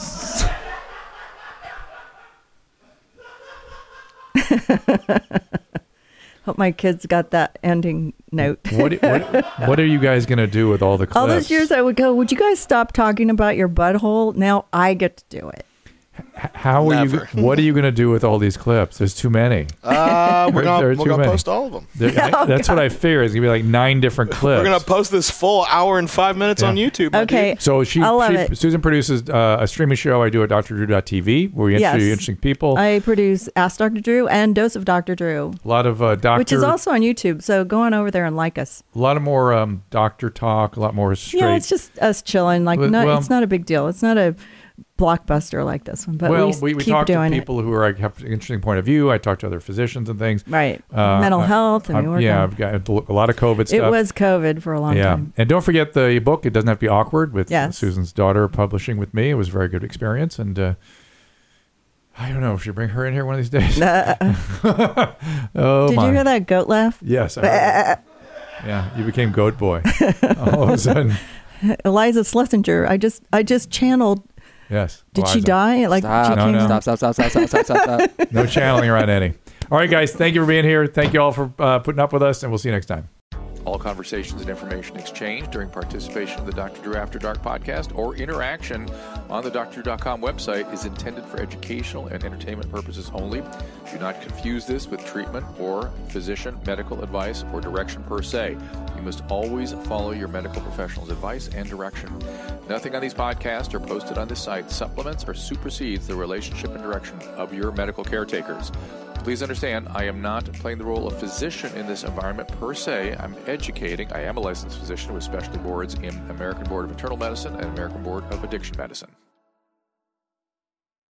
Hope my kids got that ending note. What, what what are you guys gonna do with all the clips? All those years I would go, would you guys stop talking about your butthole? Now I get to do it. How are Never. you? What are you going to do with all these clips? There's too many. Uh, we're There- gonna, there are we're too gonna many. post all of them. There- I- that's what I fear. It's gonna be like nine different clips. We're gonna post this full hour and five minutes on YouTube. my Okay. dude. So she, I love she it. Susan produces uh, a streaming show I do at D R Drew dot T V where we interview Yes. interesting people. I produce Ask Doctor Drew and Dose of Doctor Drew, a lot of uh, doctor, which is also on YouTube. So go on over there and like us. a lot of more um, doctor talk, a lot more straight. Yeah, it's just us chilling. Like, Well- no, well- it's not a big deal. It's not a blockbuster like this one, but well, we, we, we keep talk to doing people who are like, have an interesting point of view. I talk to other physicians and things. Right. Uh, Mental I- health. And I- we work yeah, on- I've got a lot of COVID It stuff. was COVID for a long yeah. time. And don't forget the book, It Doesn't Have to Be Awkward, with Yes. Susan's daughter publishing with me. It was a very good experience. And uh, I don't know if we should bring her in here one of these days. oh, Did my. you hear that goat laugh? Yes. I heard it. Yeah, you became Goat Boy all of a sudden. Eliza Schlesinger. I just, I just channeled. Yes. Did she Eliza. die? Like Stop. she No, came no. on- Stop, stop, stop, stop, stop, stop, stop, stop. No channeling around Eddie. All right, guys. Thank you for being here. Thank you all for uh, putting up with us, and we'll see you next time. All conversations and information exchanged during participation in the Doctor Drew After Dark podcast or interaction on the D R Drew dot com website is intended for educational and entertainment purposes only. Do not confuse this with treatment or physician medical advice or direction per se. You must always follow your medical professional's advice and direction. Nothing on these podcasts or posted on this site supplements or supersedes the relationship and direction of your medical caretakers. Please understand, I am not playing the role of physician in this environment per se. I'm educating. I am a licensed physician with specialty boards in American Board of Internal Medicine and American Board of Addiction Medicine.